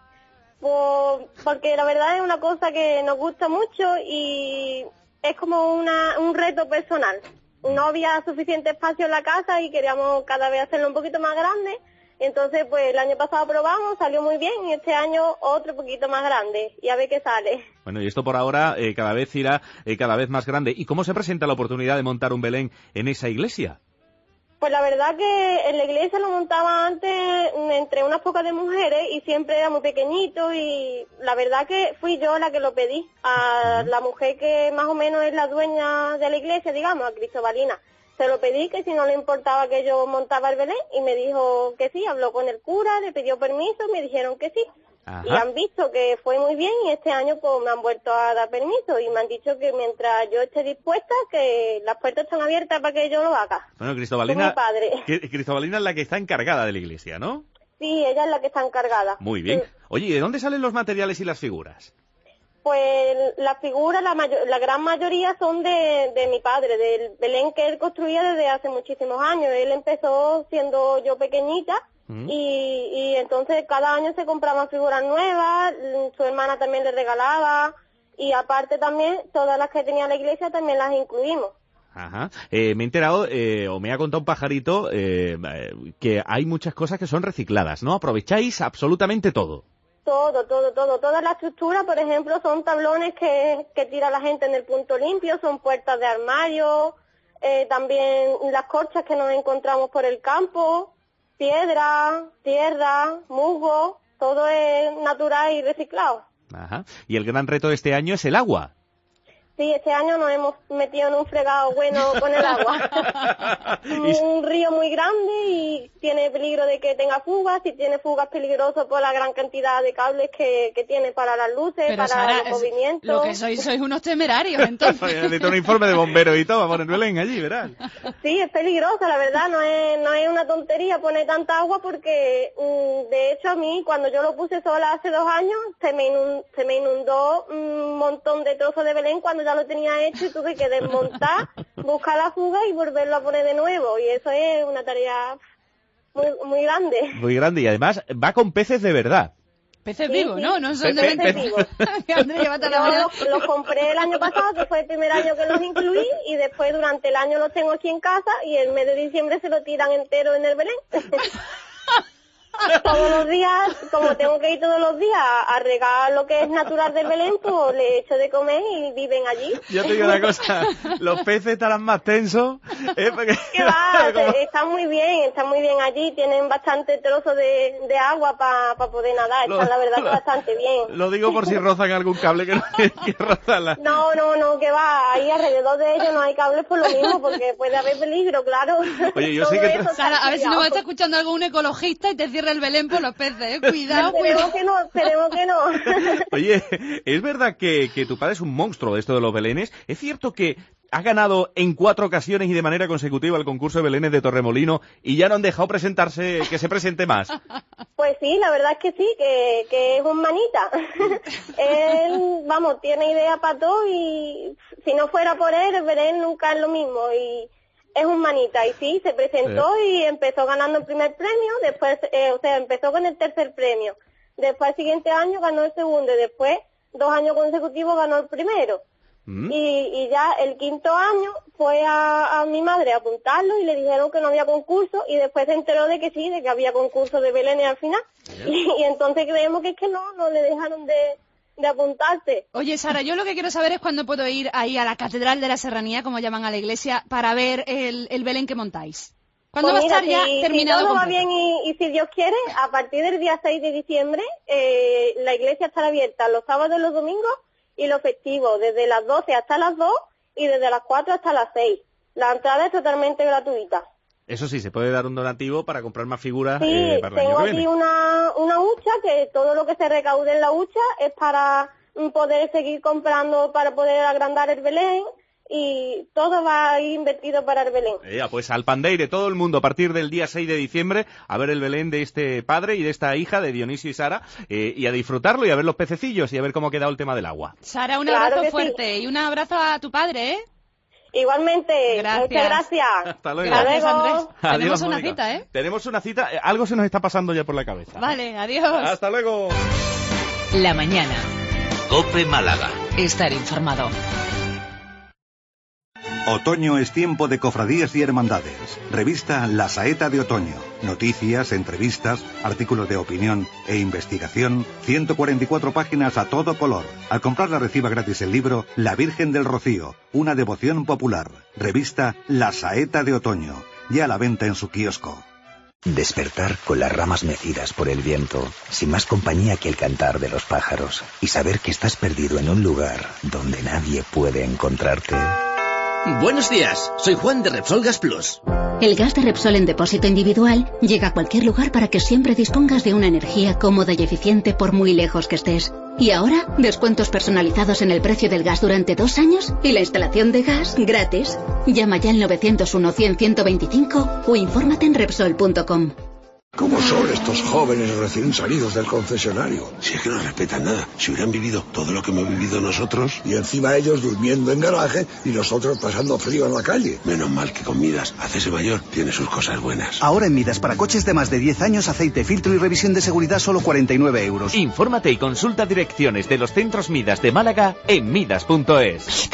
Speaker 22: Pues porque la verdad es una cosa que nos gusta mucho y es como un reto personal. No había suficiente espacio en la casa y queríamos cada vez hacerlo un poquito más grande. Entonces, pues el año pasado probamos, salió muy bien y este año otro poquito más grande y a ver qué sale.
Speaker 21: Bueno, y esto por ahora cada vez irá cada vez más grande. ¿Y cómo se presenta la oportunidad de montar un Belén en esa iglesia?
Speaker 22: Pues la verdad que en la iglesia lo montaba antes entre unas pocas de mujeres y siempre era muy pequeñito y la verdad que fui yo la que lo pedí a la mujer que más o menos es la dueña de la iglesia, digamos, a Cristobalina. Se lo pedí que si no le importaba que yo montaba el Belén y me dijo que sí, habló con el cura, le pidió permiso, me dijeron que sí. Ajá. Y han visto que fue muy bien y este año pues me han vuelto a dar permiso y me han dicho que mientras yo esté dispuesta, que las puertas están abiertas para que yo lo haga.
Speaker 21: Bueno, Cristobalina,
Speaker 22: mi padre.
Speaker 21: Cristobalina es la que está encargada de la iglesia, ¿no?
Speaker 22: Sí, ella es la que está encargada.
Speaker 21: Muy bien.
Speaker 22: Sí.
Speaker 21: Oye, ¿de dónde salen los materiales y las figuras?
Speaker 22: Pues las figuras, la gran mayoría son de mi padre, del Belén que él construía desde hace muchísimos años. Él empezó siendo yo pequeñita y entonces cada año se compraban figuras nuevas, su hermana también le regalaba y aparte también todas las que tenía la iglesia también las incluimos.
Speaker 21: Ajá. Me he enterado, o me ha contado un pajarito, que hay muchas cosas que son recicladas, ¿no? Aprovecháis absolutamente todo.
Speaker 22: Todo. Toda la estructura, por ejemplo, son tablones que tira la gente en el punto limpio, son puertas de armario, también las corchas que nos encontramos por el campo, piedra, tierra, musgo, todo es natural y reciclado.
Speaker 21: Ajá. Y el gran reto de este año es el agua.
Speaker 22: Sí, este año nos hemos metido en un fregado bueno con el agua. Un río muy grande y tiene peligro de que tenga fugas. Si tiene fugas, peligroso por la gran cantidad de cables que tiene para las luces,
Speaker 3: pero
Speaker 22: para
Speaker 3: Sara,
Speaker 22: los movimientos.
Speaker 3: Lo que sois unos temerarios, entonces.
Speaker 21: Necesito un informe de bomberos y todo para poner Belén allí, verás.
Speaker 22: Sí, es peligroso, la verdad. No es una tontería poner tanta agua porque, de hecho, a mí, cuando yo lo puse sola hace 2 años, se me inundó un montón de trozos de Belén cuando ya lo tenía hecho y tuve que desmontar, buscar la fuga y volverlo a poner de nuevo y eso es una tarea muy grande.
Speaker 21: Muy grande y además va con peces de verdad.
Speaker 3: Peces
Speaker 22: Sí,
Speaker 3: vivos,
Speaker 22: sí.
Speaker 3: ¿no? No son de
Speaker 22: Peces vivos.
Speaker 3: Andrés, llévate la
Speaker 22: Yo
Speaker 3: bola.
Speaker 22: los compré el año pasado, que fue el primer año que los incluí, y después durante el año los tengo aquí en casa y el mes de diciembre se lo tiran entero en el Belén. Todos los días, como tengo que ir todos los días a regar lo que es natural del Belén, pues le echo de comer y viven allí.
Speaker 21: Yo te digo una cosa, los peces estarán más tensos. Porque...
Speaker 22: ¿Qué va? Están muy bien allí, tienen bastante trozo de agua para poder nadar, están la verdad que bastante bien.
Speaker 21: Lo digo por si rozan algún cable que no tienen que rozarla.
Speaker 22: No, que va, ahí alrededor de ellos no hay cables por lo mismo, porque puede haber peligro, claro.
Speaker 21: Oye, yo sé que...
Speaker 3: Sara, a ver si nos está escuchando algún ecologista y te cierra el Belén por los peces, Cuidado,
Speaker 22: Esperemos que no.
Speaker 21: Oye, ¿es verdad que tu padre es un monstruo de esto de los belenes? ¿Es cierto que ha ganado en 4 ocasiones y de manera consecutiva el concurso de belenes de Torremolino y ya no han dejado presentarse, que se presente más?
Speaker 22: Pues sí, la verdad es que sí, que es un manita. Él, vamos, tiene idea para todo y si no fuera por él, el Belén nunca es lo mismo y... Es un manita, y sí, se presentó y empezó ganando el primer premio, después, empezó con el tercer premio. Después, el siguiente año ganó el segundo, y después, 2 años consecutivos ganó el primero. Y ya el 5º año fue a mi madre a apuntarlo y le dijeron que no había concurso, y después se enteró de que sí, de que había concurso de belenes al final. Y entonces creemos que es que no le dejaron de apuntarse.
Speaker 3: Oye, Sara, yo lo que quiero saber es cuándo puedo ir ahí a la Catedral de la Serranía, como llaman a la iglesia, para ver el Belén que montáis. ¿Cuándo va a estar ya terminado?
Speaker 22: Si todo va
Speaker 3: completo?
Speaker 22: bien y si Dios quiere, a partir del día 6 de diciembre, la iglesia estará abierta los sábados y los domingos y los festivos, desde las 12 hasta las 2 y desde las 4 hasta las 6. La entrada es totalmente gratuita.
Speaker 21: Eso sí, se puede dar un donativo para comprar más figuras
Speaker 22: Sí,
Speaker 21: para el año
Speaker 22: tengo
Speaker 21: que
Speaker 22: aquí
Speaker 21: viene.
Speaker 22: una hucha, que todo lo que se recaude en la hucha es para poder seguir comprando, para poder agrandar el Belén, y todo va a ir invertido para el Belén.
Speaker 21: Pues al Pandeire, todo el mundo, a partir del día 6 de diciembre, a ver el Belén de este padre y de esta hija, de Dionisio y Sara, y a disfrutarlo y a ver los pececillos y a ver cómo ha quedado el tema del agua.
Speaker 3: Sara, un
Speaker 22: Claro
Speaker 3: abrazo
Speaker 22: que
Speaker 3: fuerte y un abrazo a tu padre, ¿eh?
Speaker 22: Igualmente,
Speaker 3: Gracias.
Speaker 22: muchas gracias.
Speaker 21: Hasta luego.
Speaker 3: Gracias, Andrés.
Speaker 21: Adiós,
Speaker 3: Tenemos una
Speaker 21: Mónica.
Speaker 3: cita, ¿eh?
Speaker 21: Tenemos una cita, algo se nos está pasando ya por la cabeza.
Speaker 3: Vale, adiós.
Speaker 21: Hasta luego.
Speaker 1: La mañana.
Speaker 9: COPE Málaga.
Speaker 1: Estar informado.
Speaker 5: Otoño es tiempo de cofradías y hermandades. Revista La Saeta de Otoño. Noticias, entrevistas, artículos de opinión e investigación. 144 páginas a todo color. Al comprarla reciba gratis el libro La Virgen del Rocío, una devoción popular. Revista La Saeta de Otoño. Ya a la venta en su kiosco.
Speaker 6: Despertar con las ramas mecidas por el viento, sin más compañía que el cantar de los pájaros, y saber que estás perdido en un lugar donde nadie puede encontrarte.
Speaker 7: Buenos días, soy Juan de Repsol Gas Plus.
Speaker 23: El gas de Repsol en depósito individual llega a cualquier lugar para que siempre dispongas de una energía cómoda y eficiente por muy lejos que estés. Y ahora, descuentos personalizados en el precio del gas durante 2 años y la instalación de gas gratis. Llama ya al 901-100-125 o infórmate en Repsol.com.
Speaker 24: ¿Cómo son estos jóvenes recién salidos del concesionario? Si es que no respetan nada. Si hubieran vivido todo lo que hemos vivido nosotros. Y encima ellos durmiendo en garaje y nosotros pasando frío en la calle. Menos mal que con Midas, hacerse mayor, tiene sus cosas buenas.
Speaker 25: Ahora en Midas, para coches de más de 10 años, aceite, filtro y revisión de seguridad, solo 49 euros.
Speaker 21: Infórmate y consulta direcciones de los centros Midas de Málaga en midas.es.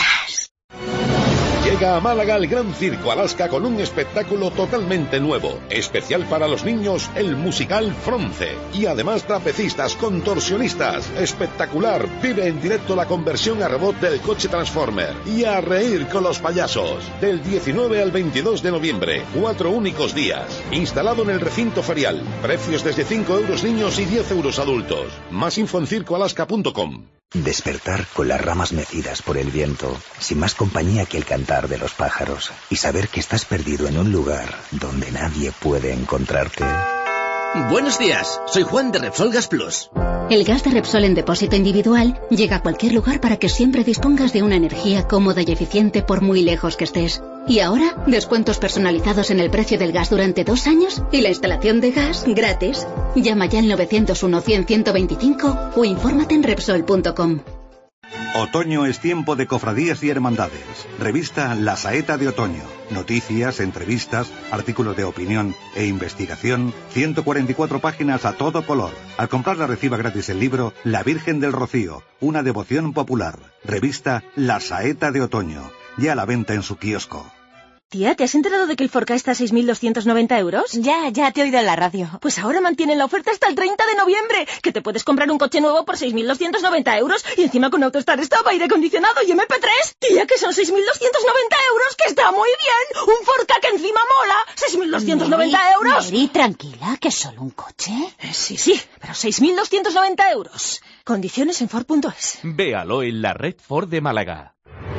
Speaker 26: Llega a Málaga el Gran Circo Alaska con un espectáculo totalmente nuevo. Especial para los niños, el musical Fronce. Y además trapecistas, contorsionistas. Espectacular. Vive en directo la conversión a robot del coche Transformer. Y a reír con los payasos. Del 19 al 22 de noviembre. 4 únicos días. Instalado en el recinto ferial. Precios desde 5 euros niños y 10 euros adultos. Más info en circoalaska.com.
Speaker 6: Despertar con las ramas mecidas por el viento, sin más compañía que el cantar de los pájaros, y saber que estás perdido en un lugar donde nadie puede encontrarte.
Speaker 7: Buenos días, soy Juan de Repsol Gas Plus.
Speaker 23: El gas de Repsol en depósito individual llega a cualquier lugar para que siempre dispongas de una energía cómoda y eficiente por muy lejos que estés. Y ahora, descuentos personalizados en el precio del gas durante 2 años y la instalación de gas gratis. Llama ya al 901-100-125 o infórmate en Repsol.com.
Speaker 5: Otoño es tiempo de cofradías y hermandades. Revista La Saeta de Otoño. Noticias, entrevistas, artículos de opinión e investigación. 144 páginas a todo color. Al comprarla reciba gratis el libro La Virgen del Rocío, una devoción popular. Revista La Saeta de Otoño. Ya a la venta en su kiosco.
Speaker 2: Tía, ¿te has enterado de que el Forca está a 6.290 euros? Ya te he oído en la radio. Pues ahora mantienen la oferta hasta el 30 de noviembre, que te puedes comprar un coche nuevo por 6.290 euros y encima con AutoStar Stop, aire acondicionado y MP3. Tía, que son 6.290 euros, que está muy bien. Un Forca que encima mola. 6.290 euros.
Speaker 8: Mary, tranquila, que es solo un coche.
Speaker 2: Sí, pero 6.290 euros. Condiciones en Ford.es.
Speaker 21: Véalo en la red Ford de Málaga.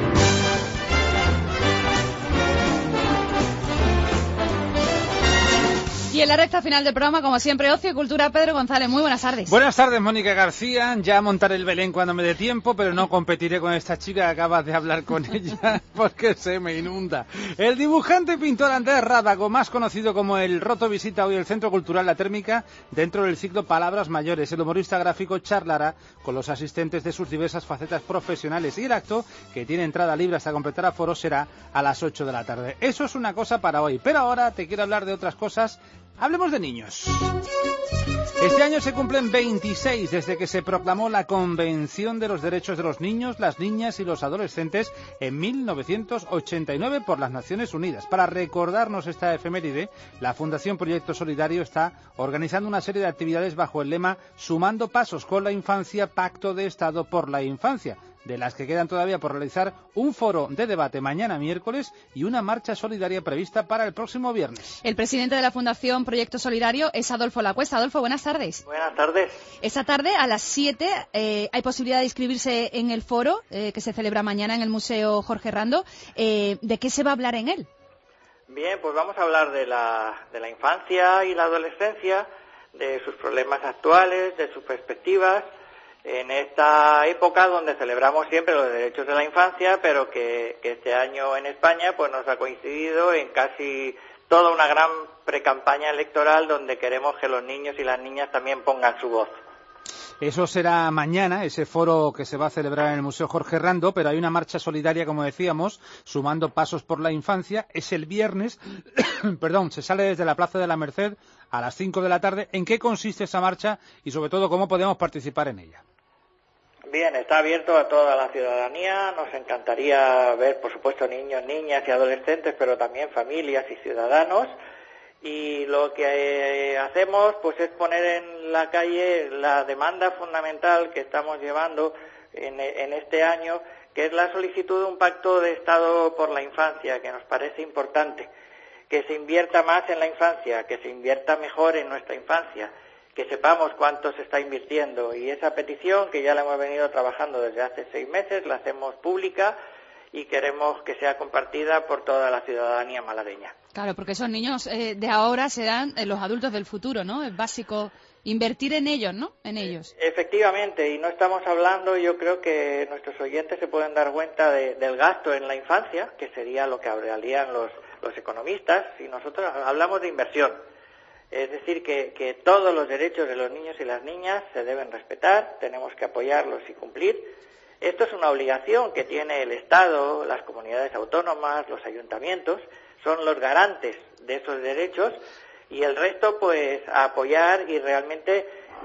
Speaker 3: Y en la recta final del programa, como siempre, Ocio y Cultura, Pedro González. Muy buenas tardes.
Speaker 12: Buenas tardes, Mónica García. Ya montaré el Belén cuando me dé tiempo, pero no competiré con esta chica que acabas de hablar con ella, porque se me inunda. El dibujante y pintor Andrés Rábago, más conocido como El Roto, visita hoy el Centro Cultural La Térmica dentro del ciclo Palabras Mayores. El humorista gráfico charlará con los asistentes de sus diversas facetas profesionales y el acto, que tiene entrada libre hasta completar aforo, será a las 8 de la tarde. Eso es una cosa para hoy, pero ahora te quiero hablar de otras cosas. Hablemos de niños. Este año se cumplen 26 desde que se proclamó la Convención de los Derechos de los Niños, las Niñas y los Adolescentes en 1989 por las Naciones Unidas. Para recordarnos esta efeméride, la Fundación Proyecto Solidario está organizando una serie de actividades bajo el lema Sumando Pasos con la Infancia, Pacto de Estado por la Infancia, de las que quedan todavía por realizar un foro de debate mañana miércoles y una marcha solidaria prevista para el próximo viernes.
Speaker 3: El presidente de la Fundación Proyecto Solidario es Adolfo Lacuesta. Adolfo, buenas tardes.
Speaker 10: Buenas tardes.
Speaker 3: Esta tarde a las 7 hay posibilidad de inscribirse en el foro que se celebra mañana en el Museo Jorge Rando. ¿De qué se va a hablar en él?
Speaker 10: Bien, pues vamos a hablar de la infancia y la adolescencia, de sus problemas actuales, de sus perspectivas, en esta época donde celebramos siempre los derechos de la infancia, pero que este año en España pues nos ha coincidido en casi toda una gran precampaña electoral donde queremos que los niños y las niñas también pongan su voz.
Speaker 12: Eso será mañana, ese foro que se va a celebrar en el Museo Jorge Rando, pero hay una marcha solidaria, como decíamos, Sumando Pasos por la Infancia. Es el viernes, se sale desde la Plaza de la Merced a las 5 de la tarde. ¿En qué consiste esa marcha y, sobre todo, cómo podemos participar en ella?
Speaker 10: Bien, está abierto a toda la ciudadanía. Nos encantaría ver, por supuesto, niños, niñas y adolescentes, pero también familias y ciudadanos. Y lo que hacemos pues es poner en la calle la demanda fundamental que estamos llevando en este año, que es la solicitud de un pacto de Estado por la infancia, que nos parece importante, que se invierta más en la infancia, que se invierta mejor en nuestra infancia, que sepamos cuánto se está invirtiendo. Y esa petición, que ya la hemos venido trabajando desde hace 6 meses, la hacemos pública y queremos que sea compartida por toda la ciudadanía malagueña.
Speaker 3: Claro, porque esos niños de ahora serán los adultos del futuro, ¿no? Es básico invertir en ellos, ¿no? En ellos.
Speaker 10: Efectivamente, y no estamos hablando, yo creo que nuestros oyentes se pueden dar cuenta del gasto en la infancia, que sería lo que hablarían los economistas, si nosotros hablamos de inversión. Es decir, que todos los derechos de los niños y las niñas se deben respetar, tenemos que apoyarlos y cumplir. Esto es una obligación que tiene el Estado, las comunidades autónomas, los ayuntamientos, son los garantes de esos derechos, y el resto pues a apoyar y realmente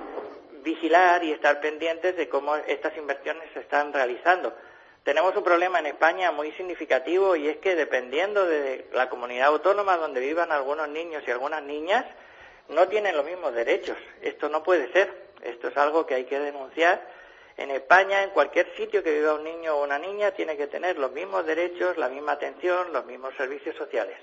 Speaker 10: vigilar y estar pendientes de cómo estas inversiones se están realizando. Tenemos un problema en España muy significativo, y es que dependiendo de la comunidad autónoma donde vivan algunos niños y algunas niñas, no tienen los mismos derechos. Esto no puede ser, esto es algo que hay que denunciar. En España, en cualquier sitio que viva un niño o una niña, tiene que tener los mismos derechos, la misma atención, los mismos servicios sociales.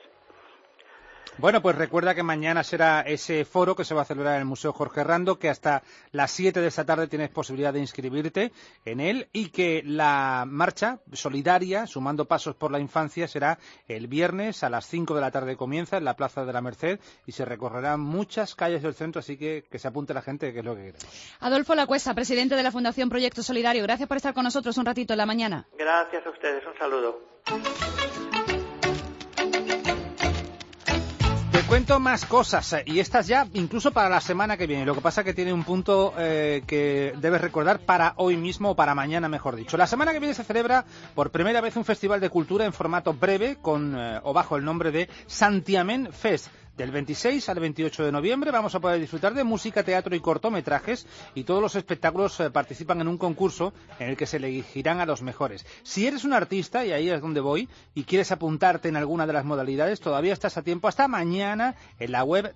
Speaker 12: Bueno, pues recuerda que mañana será ese foro que se va a celebrar en el Museo Jorge Rando, que hasta las 7 de esta tarde tienes posibilidad de inscribirte en él, y que la marcha solidaria, Sumando Pasos por la Infancia, será el viernes a las 5 de la tarde, comienza en la Plaza de la Merced, y se recorrerán muchas calles del centro, así que se apunte la gente, que es lo que queremos.
Speaker 3: Adolfo Lacuesta, presidente de la Fundación Proyecto Solidario, gracias por estar con nosotros un ratito en la mañana.
Speaker 10: Gracias a ustedes, un saludo.
Speaker 12: cuento más cosas, y estas ya incluso para la semana que viene. Lo que pasa es que tiene un punto que debes recordar para hoy mismo, o para mañana mejor dicho. La semana que viene se celebra por primera vez un festival de cultura en formato breve con o bajo el nombre de Santiamén Fest. Del 26 al 28 de noviembre vamos a poder disfrutar de música, teatro y cortometrajes, y todos los espectáculos participan en un concurso en el que se elegirán a los mejores. Si eres un artista, y ahí es donde voy, y quieres apuntarte en alguna de las modalidades, todavía estás a tiempo hasta mañana en la web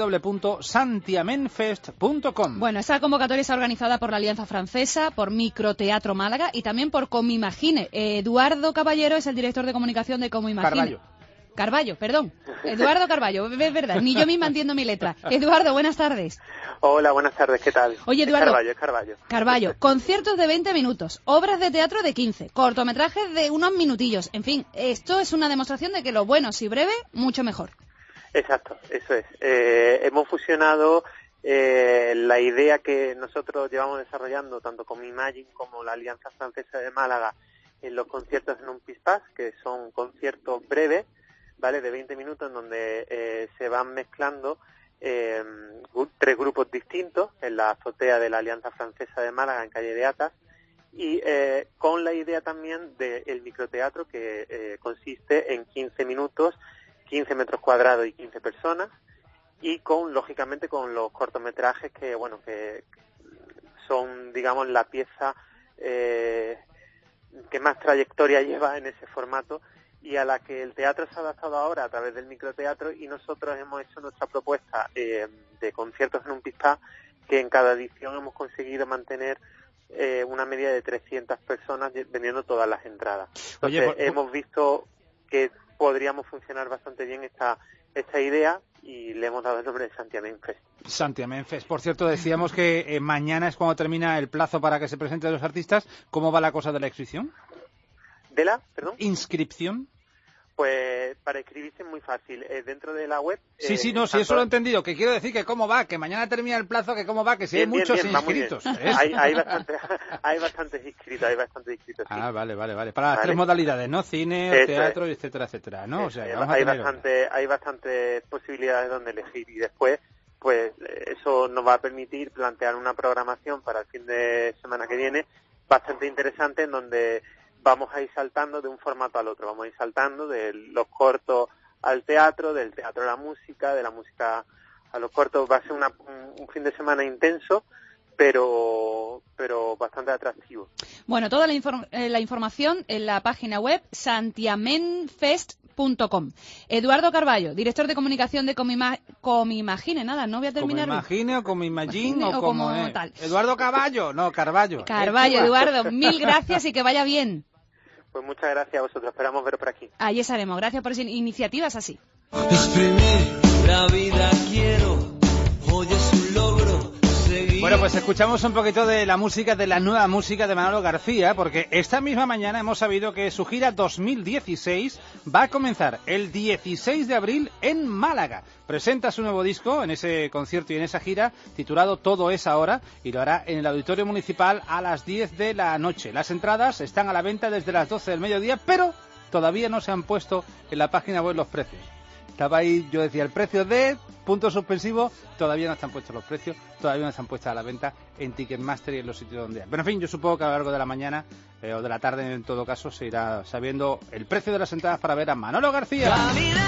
Speaker 12: www.santiamenfest.com.
Speaker 3: Bueno, esta convocatoria está organizada por la Alianza Francesa, por Microteatro Málaga y también por Comimagine. Eduardo Caballero es el director de comunicación de Comimagine. Carballo, perdón. Eduardo Carballo, es verdad, ni yo misma entiendo mi letra. Eduardo, buenas tardes.
Speaker 11: Hola, buenas tardes, ¿qué tal?
Speaker 3: Oye, Eduardo.
Speaker 11: Carballo.
Speaker 3: Carballo, conciertos de 20 minutos, obras de teatro de 15, cortometrajes de unos minutillos. En fin, esto es una demostración de que lo bueno, si breve, mucho mejor.
Speaker 11: Exacto, eso es. Hemos fusionado la idea que nosotros llevamos desarrollando, tanto con Imagine como la Alianza Francesa de Málaga, en los conciertos en un Pispás, que son conciertos breves, ¿vale? De 20 minutos, en donde se van mezclando 3 grupos distintos en la azotea de la Alianza Francesa de Málaga, en calle de Atas, y con la idea también del microteatro, que consiste en 15 minutos, 15 metros cuadrados y 15 personas, y lógicamente con los cortometrajes que son, digamos, la pieza que más trayectoria lleva en ese formato, y a la que el teatro se ha adaptado ahora a través del microteatro, y nosotros hemos hecho nuestra propuesta de conciertos en un Pispás, que en cada edición hemos conseguido mantener una media de 300 personas vendiendo todas las entradas. Entonces, hemos visto que podríamos funcionar bastante bien esta idea, y le hemos dado el nombre de Santiamén Fest.
Speaker 12: Santiamén Fest. Por cierto, decíamos que mañana es cuando termina el plazo para que se presenten los artistas. ¿Cómo va la cosa de la inscripción?
Speaker 11: ¿De la, perdón?
Speaker 12: ¿Inscripción?
Speaker 11: Pues para inscribirse es muy fácil. Dentro de la web...
Speaker 12: Sí, sí, eso lo he entendido. Que quiero decir que cómo va, que mañana termina el plazo, que cómo va, que si hay muchos inscritos.
Speaker 11: Hay bastantes inscritos, sí.
Speaker 12: Ah, vale. Para las 3 modalidades, ¿no? Cine, teatro, etcétera, ¿no? O sea,
Speaker 11: hay bastantes posibilidades donde elegir, y después, pues, eso nos va a permitir plantear una programación para el fin de semana que viene bastante interesante, en donde vamos a ir saltando de un formato al otro. Vamos a ir saltando de los cortos al teatro, del teatro a la música, de la música a los cortos. Va a ser un fin de semana intenso, pero bastante atractivo.
Speaker 3: Bueno, toda la información en la página web santiamenfest.com. Eduardo Carballo, director de comunicación de Comimagine. Nada, no voy a terminar.
Speaker 12: Comimagine o Comimagine o como
Speaker 3: tal.
Speaker 12: Eduardo Carballo, no, Carballo.
Speaker 3: Carballo, Eduardo, mil gracias y que vaya bien.
Speaker 11: Pues muchas gracias a vosotros, esperamos veros por aquí.
Speaker 3: Ahí estaremos, gracias por iniciativas así.
Speaker 20: Exprimir la vida quiero, hoy es un logro.
Speaker 12: Bueno, pues escuchamos un poquito de la música, de la nueva música de Manolo García, porque esta misma mañana hemos sabido que su gira 2016 va a comenzar el 16 de abril en Málaga. Presenta su nuevo disco en ese concierto y en esa gira, titulado Todo es ahora, y lo hará en el Auditorio Municipal a las 10 de la noche. Las entradas están a la venta desde las 12 del mediodía, pero todavía no se han puesto en la página web los precios. Estaba ahí, yo decía, el precio de... punto suspensivo, todavía no están puestos los precios, todavía no están puestas a la venta en Ticketmaster y en los sitios donde hay. Pero en fin, yo supongo que a lo largo de la mañana o de la tarde, en todo caso, se irá sabiendo el precio de las entradas para ver a Manolo García.
Speaker 20: Caminaré,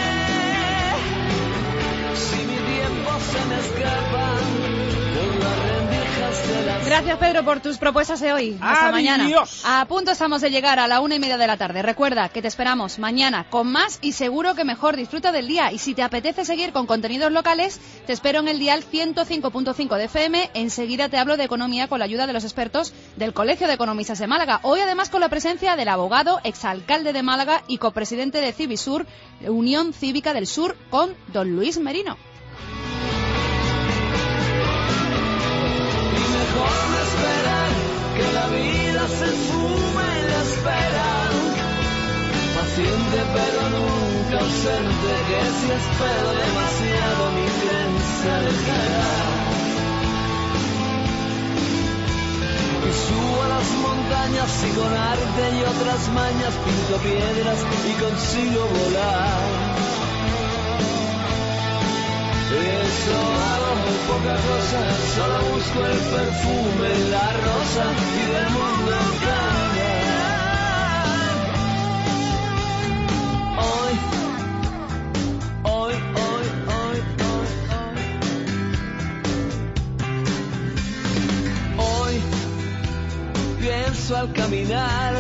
Speaker 20: si mi tiempo se me escapa por las rendijas de las...
Speaker 3: Gracias, Pedro, por tus propuestas de hoy. Hasta mañana. A punto estamos de llegar a la 1:30 de la tarde. Recuerda que te esperamos mañana con más y seguro que mejor. Disfruta del día, y si te apetece seguir con contenidos locales, te espero en el dial 105.5 de FM. Enseguida te hablo de economía con la ayuda de los expertos del Colegio de Economistas de Málaga. Hoy además con la presencia del abogado, exalcalde de Málaga y copresidente de Civisur, Unión Cívica del Sur, con don Luis Merino.
Speaker 20: Mejor no esperar que la vida se esfuma en la espera. Paciente pero nunca ausente, que si espero demasiado mi tren se alejará. Y subo a las montañas y con arte y otras mañas pinto piedras y consigo volar. eso hago muy pocas cosas, solo busco el perfume, la rosa y del mundo cambia. Hoy pienso al caminar,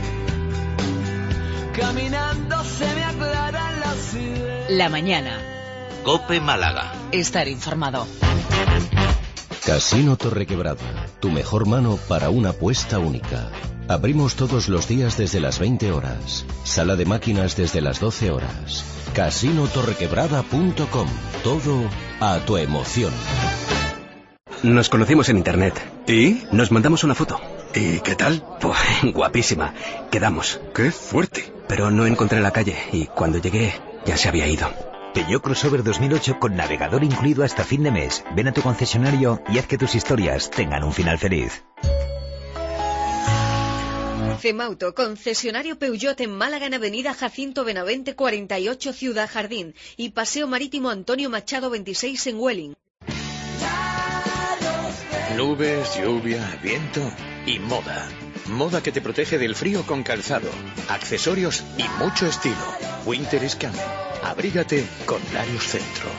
Speaker 20: caminando se me aclaran las ideas.
Speaker 1: La mañana.
Speaker 9: COPE Málaga.
Speaker 1: Estar informado.
Speaker 4: Casino Torrequebrada, tu mejor mano para una apuesta única. Abrimos todos los días desde las 20 horas. Sala de máquinas desde las 12 horas. CasinoTorrequebrada.com. Todo a tu emoción.
Speaker 13: Nos conocimos en internet.
Speaker 24: ¿Y?
Speaker 13: Nos mandamos una foto.
Speaker 24: ¿Y qué tal?
Speaker 13: Pues guapísima. Quedamos.
Speaker 24: ¡Qué fuerte!
Speaker 13: Pero no encontré la calle y cuando llegué ya se había ido.
Speaker 6: Peugeot Crossover 2008 con navegador incluido hasta fin de mes. Ven a tu concesionario y haz que tus historias tengan un final feliz.
Speaker 14: Cemauto, concesionario Peugeot en Málaga en Avenida Jacinto Benavente 48 Ciudad Jardín y Paseo Marítimo Antonio Machado 26 en Welling.
Speaker 15: Nubes, lluvia, viento y moda. Moda que te protege del frío con calzado, accesorios y mucho estilo. Winter is coming. Abrígate con Larios Centro.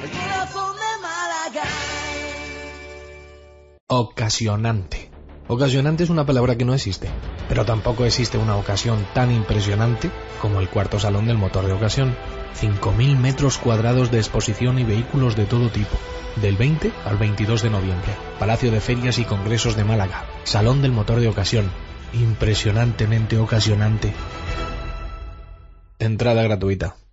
Speaker 17: Ocasionante. Ocasionante es una palabra que no existe, pero tampoco existe una ocasión tan impresionante como el cuarto salón del motor de ocasión. 5.000 metros cuadrados de exposición y vehículos de todo tipo. Del 20 al 22 de noviembre. Palacio de Ferias y Congresos de Málaga. Salón del motor de ocasión. Impresionantemente ocasionante. Entrada gratuita.